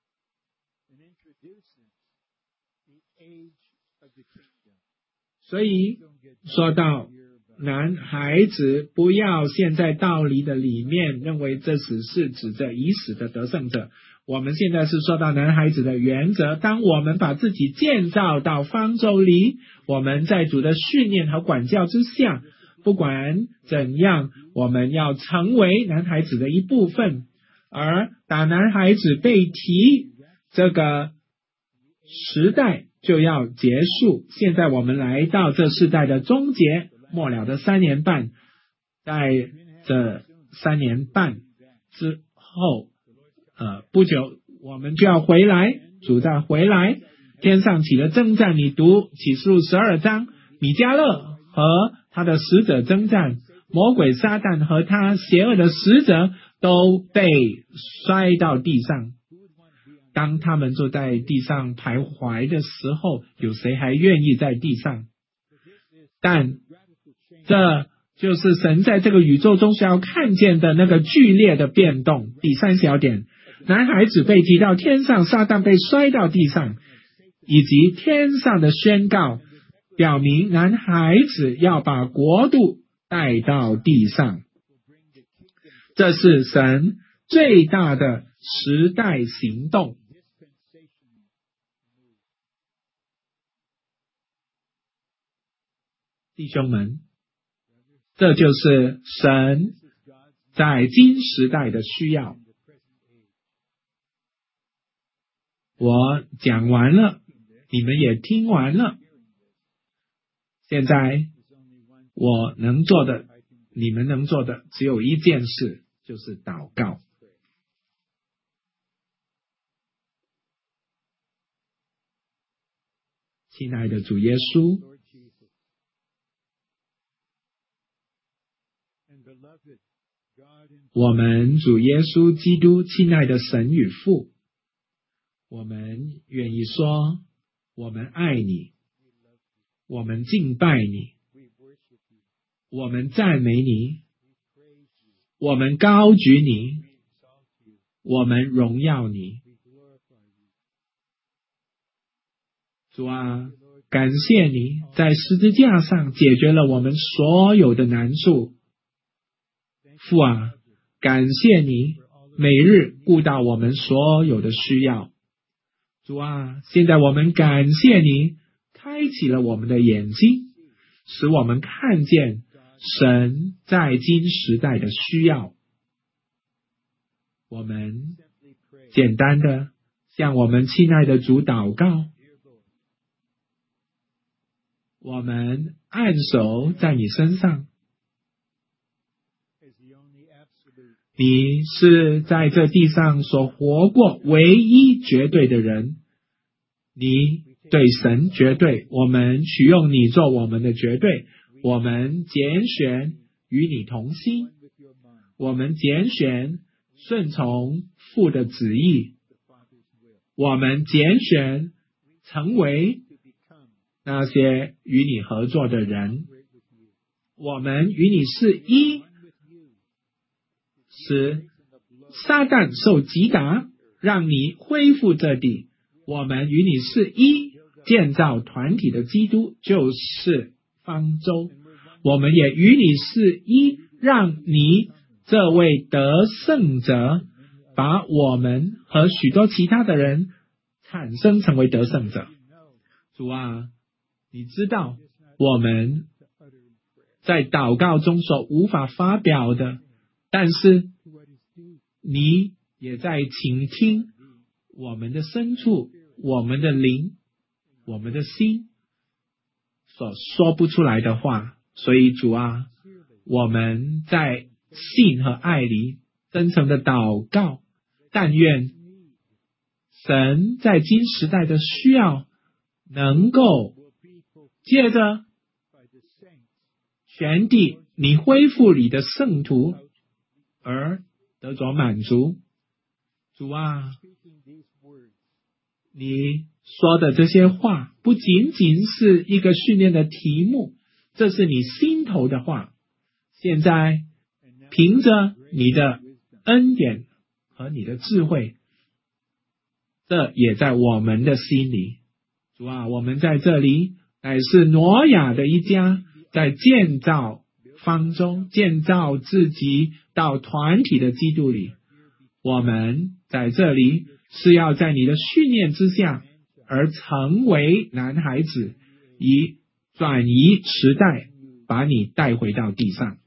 Speaker 1: 所以说到男孩子，不要陷在道理的里面，认为这只是指着已死的得胜者。我们现在是说到男孩子的原则，当我们把自己建造到方舟里，我们在主的训练和管教之下，不管怎样，我们要成为男孩子的一部分。而当男孩子被提，这个时代就要结束。现在我们来到这世代的终结，末了的3年半，在这3年半之后，不久我们就要回来，主再回来，天上起了征战。你读启示录12章，米迦勒和他的使者征战，魔鬼撒旦和他邪恶的使者都被摔到地上。当他们坐在地上徘徊的时候，有谁还愿意在地上？但这就是神在这个宇宙中需要看见的那个剧烈的变动。第3小点，男孩子被提到天上，撒旦被摔到地上，以及天上的宣告，表明男孩子要把国度带到地上。这是神最大的时代行动。弟兄们，这就是神在今时代的需要。我讲完了，你们也听完了。现在我能做的，你们能做的只有一件事，就是祷告。 亲爱的主耶稣，我们主耶稣基督亲爱的神与父，我们愿意说，我们爱你，我们敬拜你，我们赞美你，我们高举你，我们荣耀你。主啊，感谢你在十字架上解决了我们所有的难处。父啊，感谢你每日顾到我们所有的需要。主啊，现在我们感谢你开启了我们的眼睛，使我们看见神在今时代的需要。我们简单的向我们亲爱的主祷告，我们按手在你身上。你是在这地上所活过唯一绝对的人，你对神绝对，我们取用你做我们的绝对，我们拣选与你同心，我们拣选顺从父的旨意，我们拣选成为那些与你合作的人，我们与你是一，使撒旦受击打，让你恢复这地。我们与你是一，建造团体的基督就是方舟。我们也与你是一，让你这位得胜者把我们和许多其他的人产生成为得胜者。主啊，你知道我们在祷告中所无法发表的，但是你也在倾听我们的深处，我们的灵，我们的心所说不出来的话。所以主啊，我们在信和爱里真诚的祷告，但愿神在今时代的需要能够借着全地你恢复你的圣徒而得着满足。主啊，你说的这些话不仅仅是一个训练的题目，这是你心头的话。现在凭着你的恩典和你的智慧，这也在我们的心里。主啊，我们在这里乃是挪亚的一家，在建造方舟，建造自己到团体的基督里。我们在这里是要在你的训练之下而成为男孩子，以转移时代，把你带回到地上。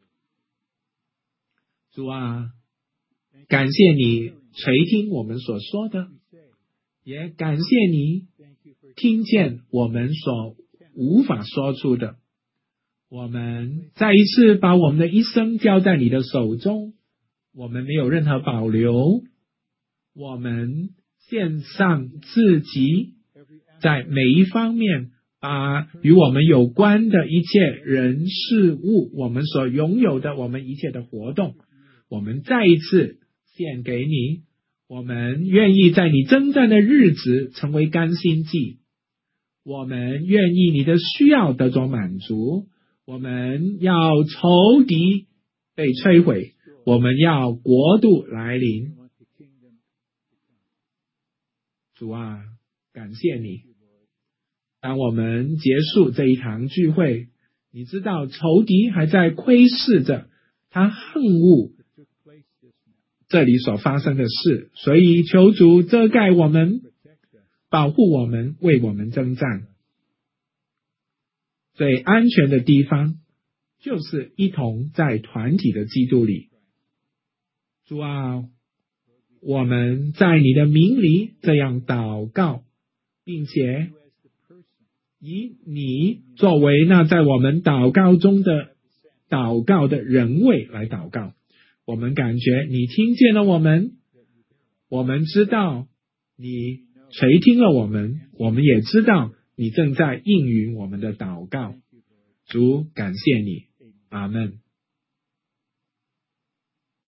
Speaker 1: 主啊，感谢你垂听我们所说的，也感谢你听见我们所无法说出的。我们再一次把我们的一生交在你的手中，我们没有任何保留，我们献上自己，在每一方面把与我们有关的一切人事物，我们所拥有的，我们一切的活动，我们再一次献给你。我们愿意在你征战的日子成为甘心祭，我们愿意你的需要得着满足，我们要仇敌被摧毁，我们要国度来临。主啊，感谢你。当我们结束这一堂聚会，你知道仇敌还在窥视着，他恨恶这里所发生的事，所以求主遮盖我们，保护我们，为我们征战。最安全的地方就是一同在团体的基督里。主啊，我们在你的名里这样祷告，并且以你作为那在我们祷告中的祷告的人位来祷告。我们感觉你听见了我们，我们知道你垂听了我们，我们也知道你正在应允我们的祷告。主，感谢你，阿们。